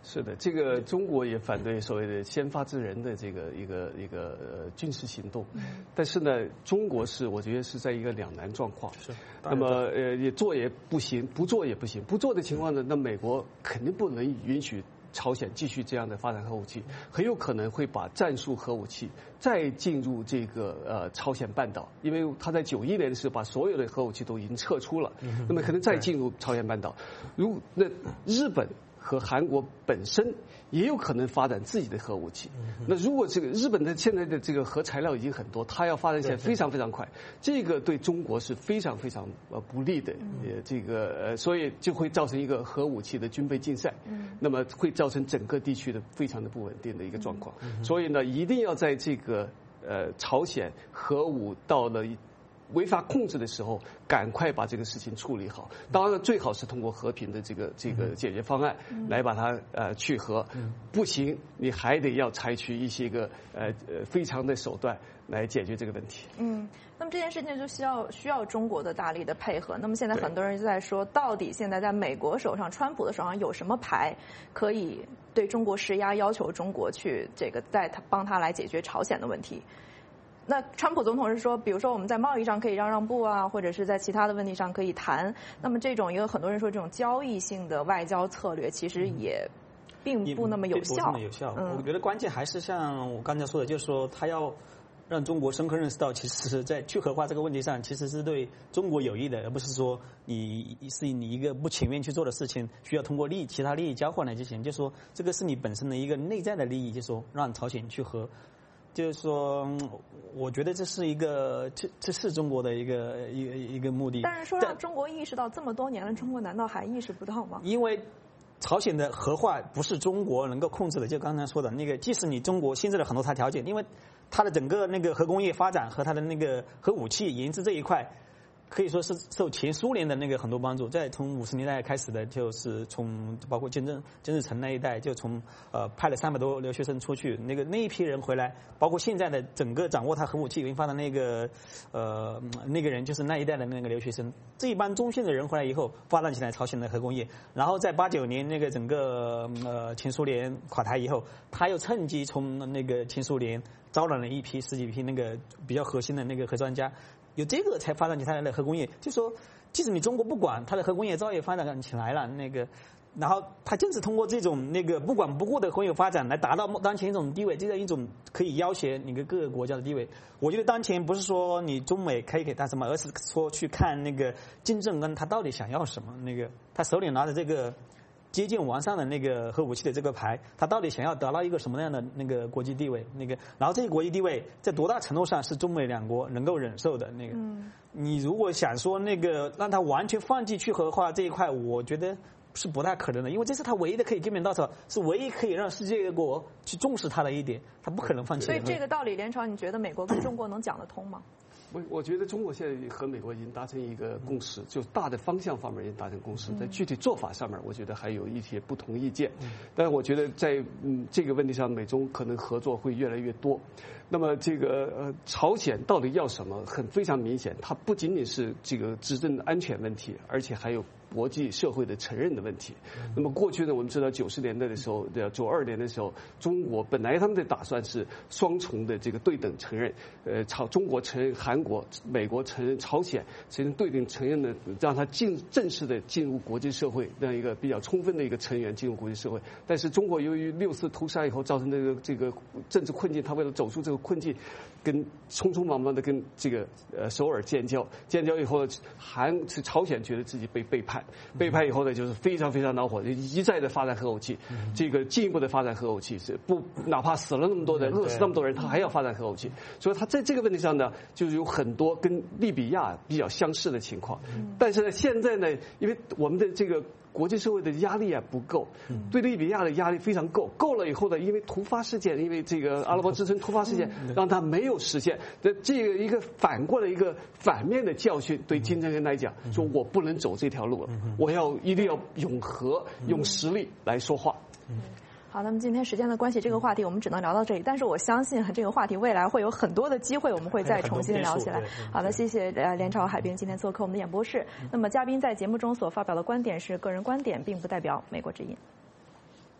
是的，这个中国也反对所谓的先发制人的这个一个一个呃军事行动，嗯、但是呢，中国是我觉得是在一个两难状况。是。那么呃，也做也不行，不做也不行。不做的情况呢，那美国肯定不能允许朝鲜继续这样的发展核武器，很有可能会把战术核武器再进入这个呃朝鲜半岛，因为他在九一年的时候把所有的核武器都已经撤出了，嗯、那么可能再进入朝鲜半岛。如那日本和韩国本身也有可能发展自己的核武器。那如果这个日本的现在的这个核材料已经很多，它要发展起来非常非常快，这个对中国是非常非常呃不利的。呃，这个呃，所以就会造成一个核武器的军备竞赛。那么会造成整个地区的非常的不稳定的一个状况。所以呢，一定要在这个呃朝鲜核武到了违法控制的时候，赶快把这个事情处理好。当然，最好是通过和平的这个这个解决方案来把它呃去核。不行，你还得要采取一些个呃呃非常的手段来解决这个问题。 嗯，那么这件事情就需要需要中国的大力的配合。那么现在很多人就在说，到底现在在美国手上、川普的手上有什么牌可以对中国施压，要求中国去这个在他帮他来解决朝鲜的问题？那川普总统是说，比如说我们在贸易上可以让让步啊，或者是在其他的问题上可以谈。那么这种也有很多人说，这种交易性的外交策略其实也并不那么有效。 不那么有效。嗯、我觉得关键还是像我刚才说的，就是说他要让中国深刻认识到，其实在去核化这个问题上，其实是对中国有益的，而不是说你是你一个不情愿去做的事情，需要通过利益其他利益交换来进行。就是说这个是你本身的一个内在的利益，就是说让朝鲜去核。就是说，我觉得这是一个，这这是中国的一个一个一个目的。 但是说让中国意识到这么多年了，中国难道还意识不到吗？ 因为朝鲜的核化不是中国能够控制的，就刚才说的那个，即使你中国限制了很多它条件，因为它的整个那个核工业发展和它的那个核武器研制这一块，可以说是受前苏联的那个很多帮助。在从五十年代开始的，就是从包括金正金日成那一代，就从呃派了三百多留学生出去，那个那一批人回来，包括现在的整个掌握他核武器研发的那个呃那个人，就是那一代的那个留学生。这一帮中线的人回来以后，发展起来朝鲜的核工业。然后在八九年那个整个呃前苏联垮台以后，他又趁机从那个前苏联招揽了一批十几批那个比较核心的那个核专家。有这个才发展起它的核工业，就说即使你中国不管，它的核工业早也发展起来了。那个，然后它正是通过这种那个不管不顾的工业发展，来达到当前一种地位，这样一种可以要挟你跟各个国家的地位。我觉得当前不是说你中美可以给他什么，而是说去看那个金正恩他到底想要什么。那个他手里拿着这个接近完善的那个核武器的这个牌，他到底想要得到一个什么样的那个国际地位？那个，然后这个国际地位在多大程度上是中美两国能够忍受的？那个，嗯、你如果想说那个让他完全放弃去核化这一块，我觉得是不大可能的，因为这是他唯一的可以根本稻草，是唯一可以让世界各国去重视他的一点，他不可能放弃。 所以这个道理，连朝，你觉得美国跟中国能讲得通吗？ 我我觉得中国现在和美国已经达成一个共识，就大的方向方面已经达成共识，在具体做法上面，我觉得还有一些不同意见。但是我觉得在嗯这个问题上，美中可能合作会越来越多。那么这个呃朝鲜到底要什么，很非常明显，它不仅仅是这个执政安全问题，而且还有国际社会的承认的问题。那么过去呢，我们知道九十年代的时候，九二年的时候，中国本来他们的打算是双重的这个对等承认，呃，朝中国承认韩国，美国承认朝鲜，承认对等承认的，让它进正式的进入国际社会，这样一个比较充分的一个成员进入国际社会。但是中国由于六四屠杀以后造成这个这个政治困境，他为了走出这个困境，跟匆匆忙忙的跟这个呃首尔建交，建交以后，韩朝鲜觉得自己被背叛。背叛以后呢，就是非常非常恼火，一再的发展核武器，这个进一步的发展核武器，是不哪怕死了那么多人，饿死那么多人，他还要发展核武器。所以他在这个问题上呢，就是有很多跟利比亚比较相似的情况。但是呢，现在呢，因为我们的这个国际社会的压力啊不够，对利比亚的压力非常够，够了以后呢，因为突发事件，因为这个阿拉伯之春突发事件，让他没有实现。那这个一个反过来一个反面的教训，对金正恩来讲，说我不能走这条路了，我要一定要用和用实力来说话。 好，那么今天时间的关系，这个话题我们只能聊到这里。但是我相信这个话题未来会有很多的机会，我们会再重新聊起来。好的，谢谢呃连朝海滨今天做客我们的演播室。那么嘉宾在节目中所发表的观点是个人观点，并不代表美国之音。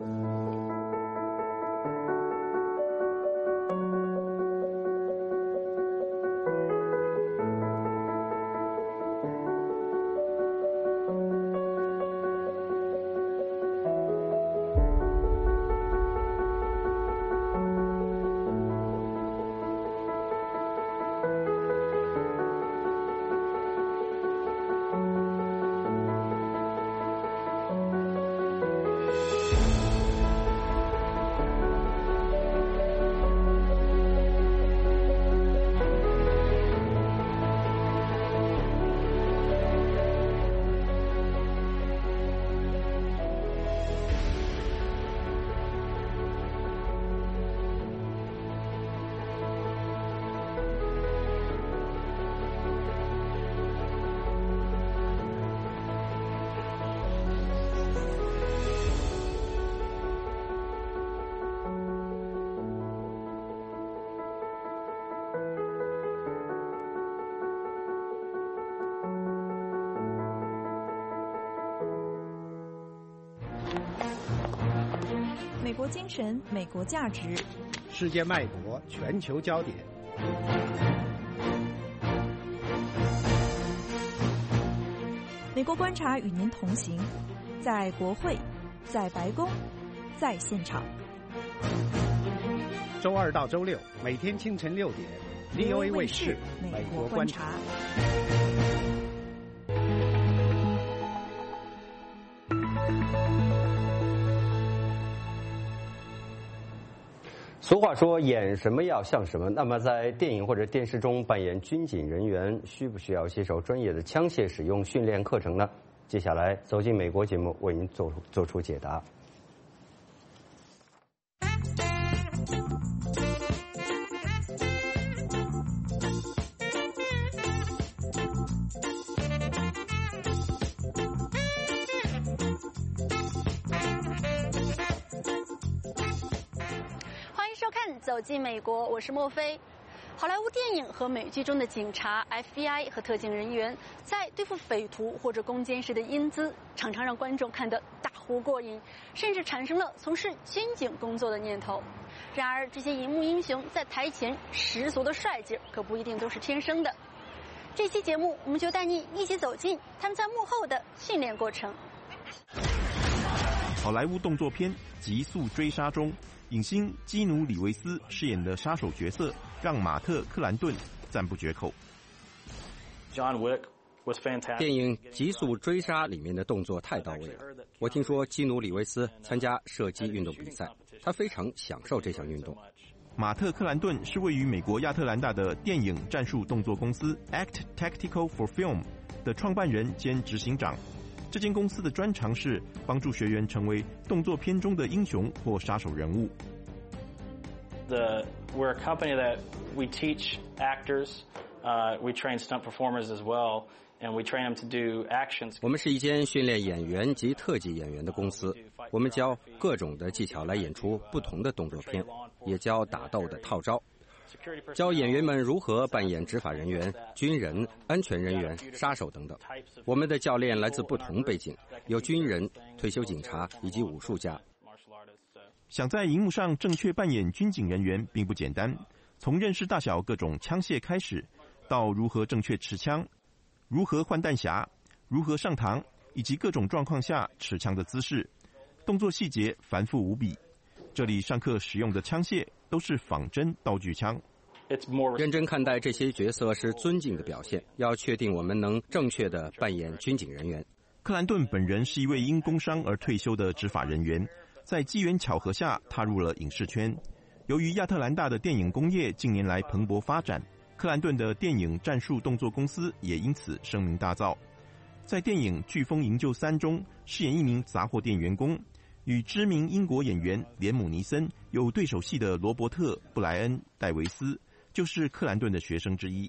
美国精神，美国价值， 世界脉搏，全球焦点。 美国观察与您同行，在国会，在白宫，在现场。 周二到周六，每天清晨六点 ，V O A 卫视《美国观察》。 俗话说演什么要像什么，那么在电影或者电视中扮演军警人员，需不需要接受专业的枪械使用训练课程呢？接下来走进美国节目为您做做出解答。 走进美国，我是莫非。好莱坞电影和美剧中的警察、F B I 和特警人员在对付匪徒或者攻坚时的英姿，常常让观众看得大呼过瘾，甚至产生了从事军警工作的念头。然而，这些荧幕英雄在台前十足的帅劲可不一定都是天生的。这期节目，我们就带你一起走进他们在幕后的训练过程。 好莱坞动作片《极速追杀》中，影星基努·里维斯饰演的杀手角色让马特·克兰顿赞不绝口。 John Wick was fantastic. 电影《极速追杀》里面的动作太到位了。我听说基努·里维斯参加射击运动比赛，他非常享受这项运动。 马特·克兰顿是位于美国亚特兰大的电影战术动作公司 Act Tactical for Film 的创办人兼执行长。这间公司的专长是帮助学员成为动作片中的英雄或杀手人物。 The, we're a company that we teach actors, uh, we train stunt performers as well, and we train them to do actions. 我们是一间训练演员及特技演员的公司，我们教各种的技巧来演出不同的动作片，也教打斗的套招。教演员们如何扮演执法人员、军人、安全人员、杀手等等。我们的教练来自不同背景，有军人、退休警察以及武术家。 想在荧幕上正确扮演军警人员并不简单，从认识大小各种枪械开始，到如何正确持枪、如何换弹匣、如何上膛，以及各种状况下持枪的姿势，动作细节繁复无比。这里上课使用的枪械都是仿真道具枪。 认真看待这些角色是尊敬的表现，要确定我们能正确地扮演军警人员。 克兰顿本人是一位因工伤而退休的执法人员，在机缘巧合下踏入了影视圈。由于亚特兰大的电影工业近年来蓬勃发展，克兰顿的电影战术动作公司也因此声名大噪。在电影《飓风营救三》中饰演一名杂货店员工，与知名英国演员连姆尼森有对手戏的罗伯特·布莱恩·戴维斯就是克兰顿的学生之一。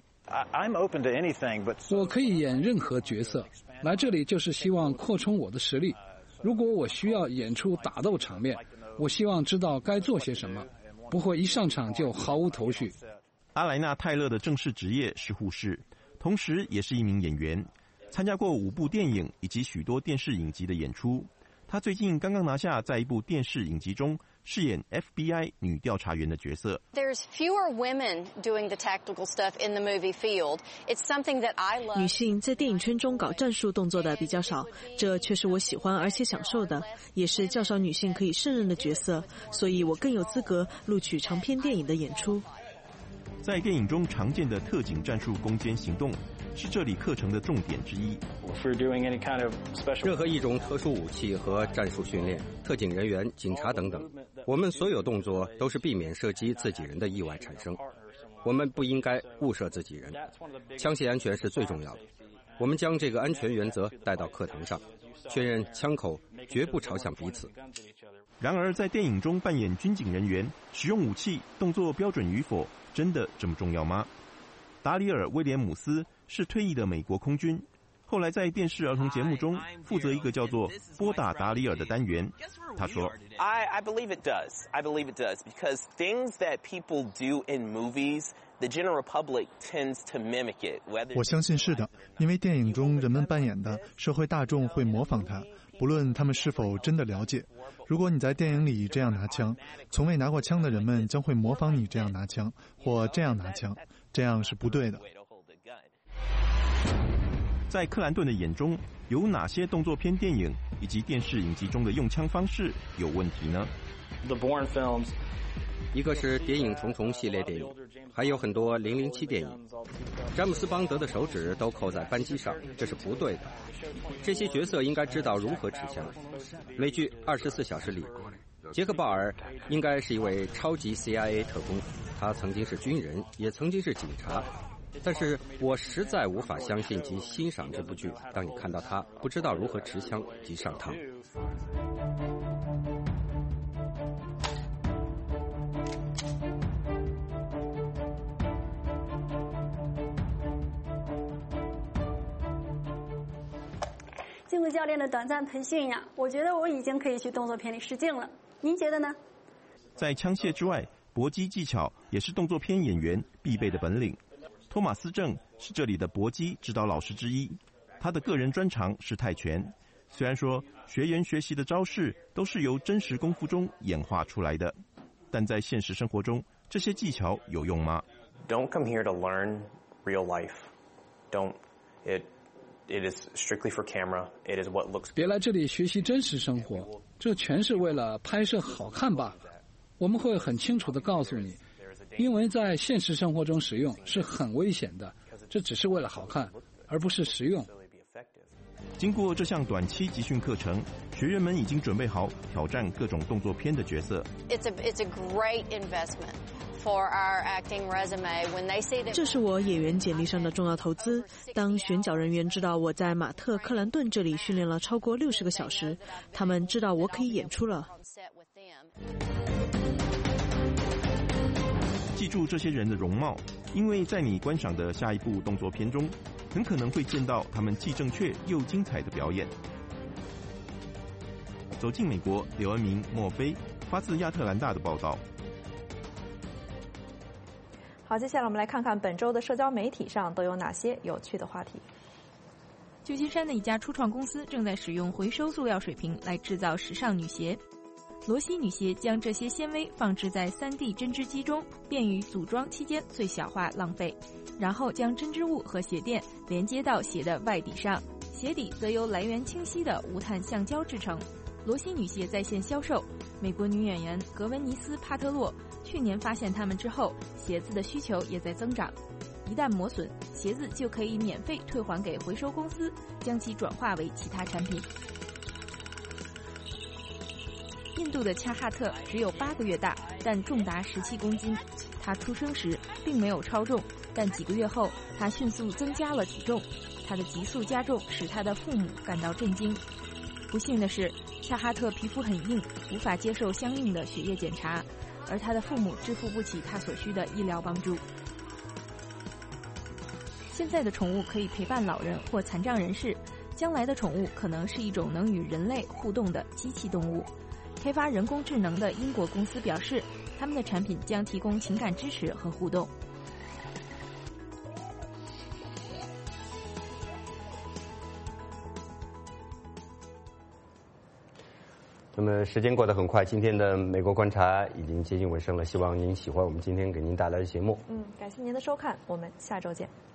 我可以演任何角色，来这里就是希望扩充我的实力。如果我需要演出打斗场面，我希望知道该做些什么，不会一上场就毫无头绪。 阿莱纳·泰勒的正式职业是护士，同时也是一名演员，参加过五部电影以及许多电视影集的演出。 她最近刚刚拿下在一部电视影集中饰演 F B I 女调查员的角色。 There's fewer women doing the tactical stuff in the movie field. It's something that I love. 女性在电影圈中搞战术动作的比较少，这却是我喜欢而且享受的，也是较少女性可以胜任的角色，所以我更有资格录取长篇电影的演出。 在电影中常见的特警战术攻坚行动是这里课程的重点之一。 任何一种特殊武器和战术训练，特警人员、警察等等，我们所有动作都是避免射击自己人的意外产生。我们不应该误射自己人，枪械安全是最重要的。我们将这个安全原则带到课堂上，确认枪口绝不朝向彼此。 然而，在电影中扮演军警人员，使用武器动作标准与否，真的这么重要吗？达里尔·威廉姆斯是退役的美国空军，后来在电视儿童节目中负责一个叫做“拨打达里尔”的单元。他说 I, I believe it does. I believe it does because things that people do in movies, the general public tends to mimic it. 我相信是的，因为电影中人们扮演的社会大众会模仿他，不论他们是否真的了解。如果你在电影里这样拿枪，从未拿过枪的人们将会模仿你这样拿枪，或这样拿枪，这样是不对的。 在克兰顿的眼中，有哪些动作片电影以及电视影集中的用枪方式有问题呢？ The Bourne films. 一个是谍影重重系列电影，还有很多零零七电影。詹姆斯邦德的手指都扣在扳机上，这是不对的。这些角色应该知道如何持枪。美剧《二十四小时》里，杰克鲍尔应该是一位超级 C I A 特工，他曾经是军人，也曾经是警察。但是我实在无法相信及欣赏这部剧，当你看到他不知道如何持枪及上膛。 经过教练的短暂培训呀，我觉得我已经可以去动作片里试镜了。您觉得呢？ 在枪械之外，搏击技巧也是动作片演员必备的本领。托马斯正是这里的搏击指导老师之一，他的个人专长是泰拳。虽然说学员学习的招式都是由真实功夫中演化出来的，但在现实生活中，这些技巧有用吗？ Don't come here to learn real life. Don't. It it is strictly for camera. It is what looks. 别来这里学习真实生活，这全是为了拍摄好看罢了。我们会很清楚地告诉你，因为在现实生活中使用是很危险的，这只是为了好看，而不是实用。 经过这项短期集训课程，学员们已经准备好挑战各种动作片的角色。 It's a it's a great investment for our acting resume when they say that. 这是我演员简历上的重要投资。当选角人员知道我在马特·克兰顿这里训练了超过六十个小时，他们知道我可以演出了。 记住这些人的容貌，因为在你观赏的下一部动作片中，很可能会见到他们既正确又精彩的表演。走进美国，刘恩明、莫非发自亚特兰大的报道。 好，接下来我们来看看本周的社交媒体上都有哪些有趣的话题。 旧金山的一家初创公司正在使用回收塑料水瓶来制造时尚女鞋。罗西女鞋将这些纤维放置在 三 D 针织机中，便于组装期间最小化浪费，然后将针织物和鞋垫连接到鞋的外底上，鞋底则由来源清晰的无碳橡胶制成。罗西女鞋在线销售，美国女演员格温尼斯·帕特洛去年发现它们之后，鞋子的需求也在增长。一旦磨损，鞋子就可以免费退还给回收公司，将其转化为其他产品。印度的恰哈特只有八个月大，但重达十七公斤。他出生时并没有超重，但几个月后，他迅速增加了体重。他的急速加重使他的父母感到震惊。不幸的是，恰哈特皮肤很硬，无法接受相应的血液检查，而他的父母支付不起他所需的医疗帮助。现在的宠物可以陪伴老人或残障人士，将来的宠物可能是一种能与人类互动的机器动物。开发人工智能的英国公司表示，他们的产品将提供情感支持和互动。 那么时间过得很快，今天的美国观察已经接近尾声了，希望您喜欢我们今天给您带来的节目。 嗯，感谢您的收看，我们下周见。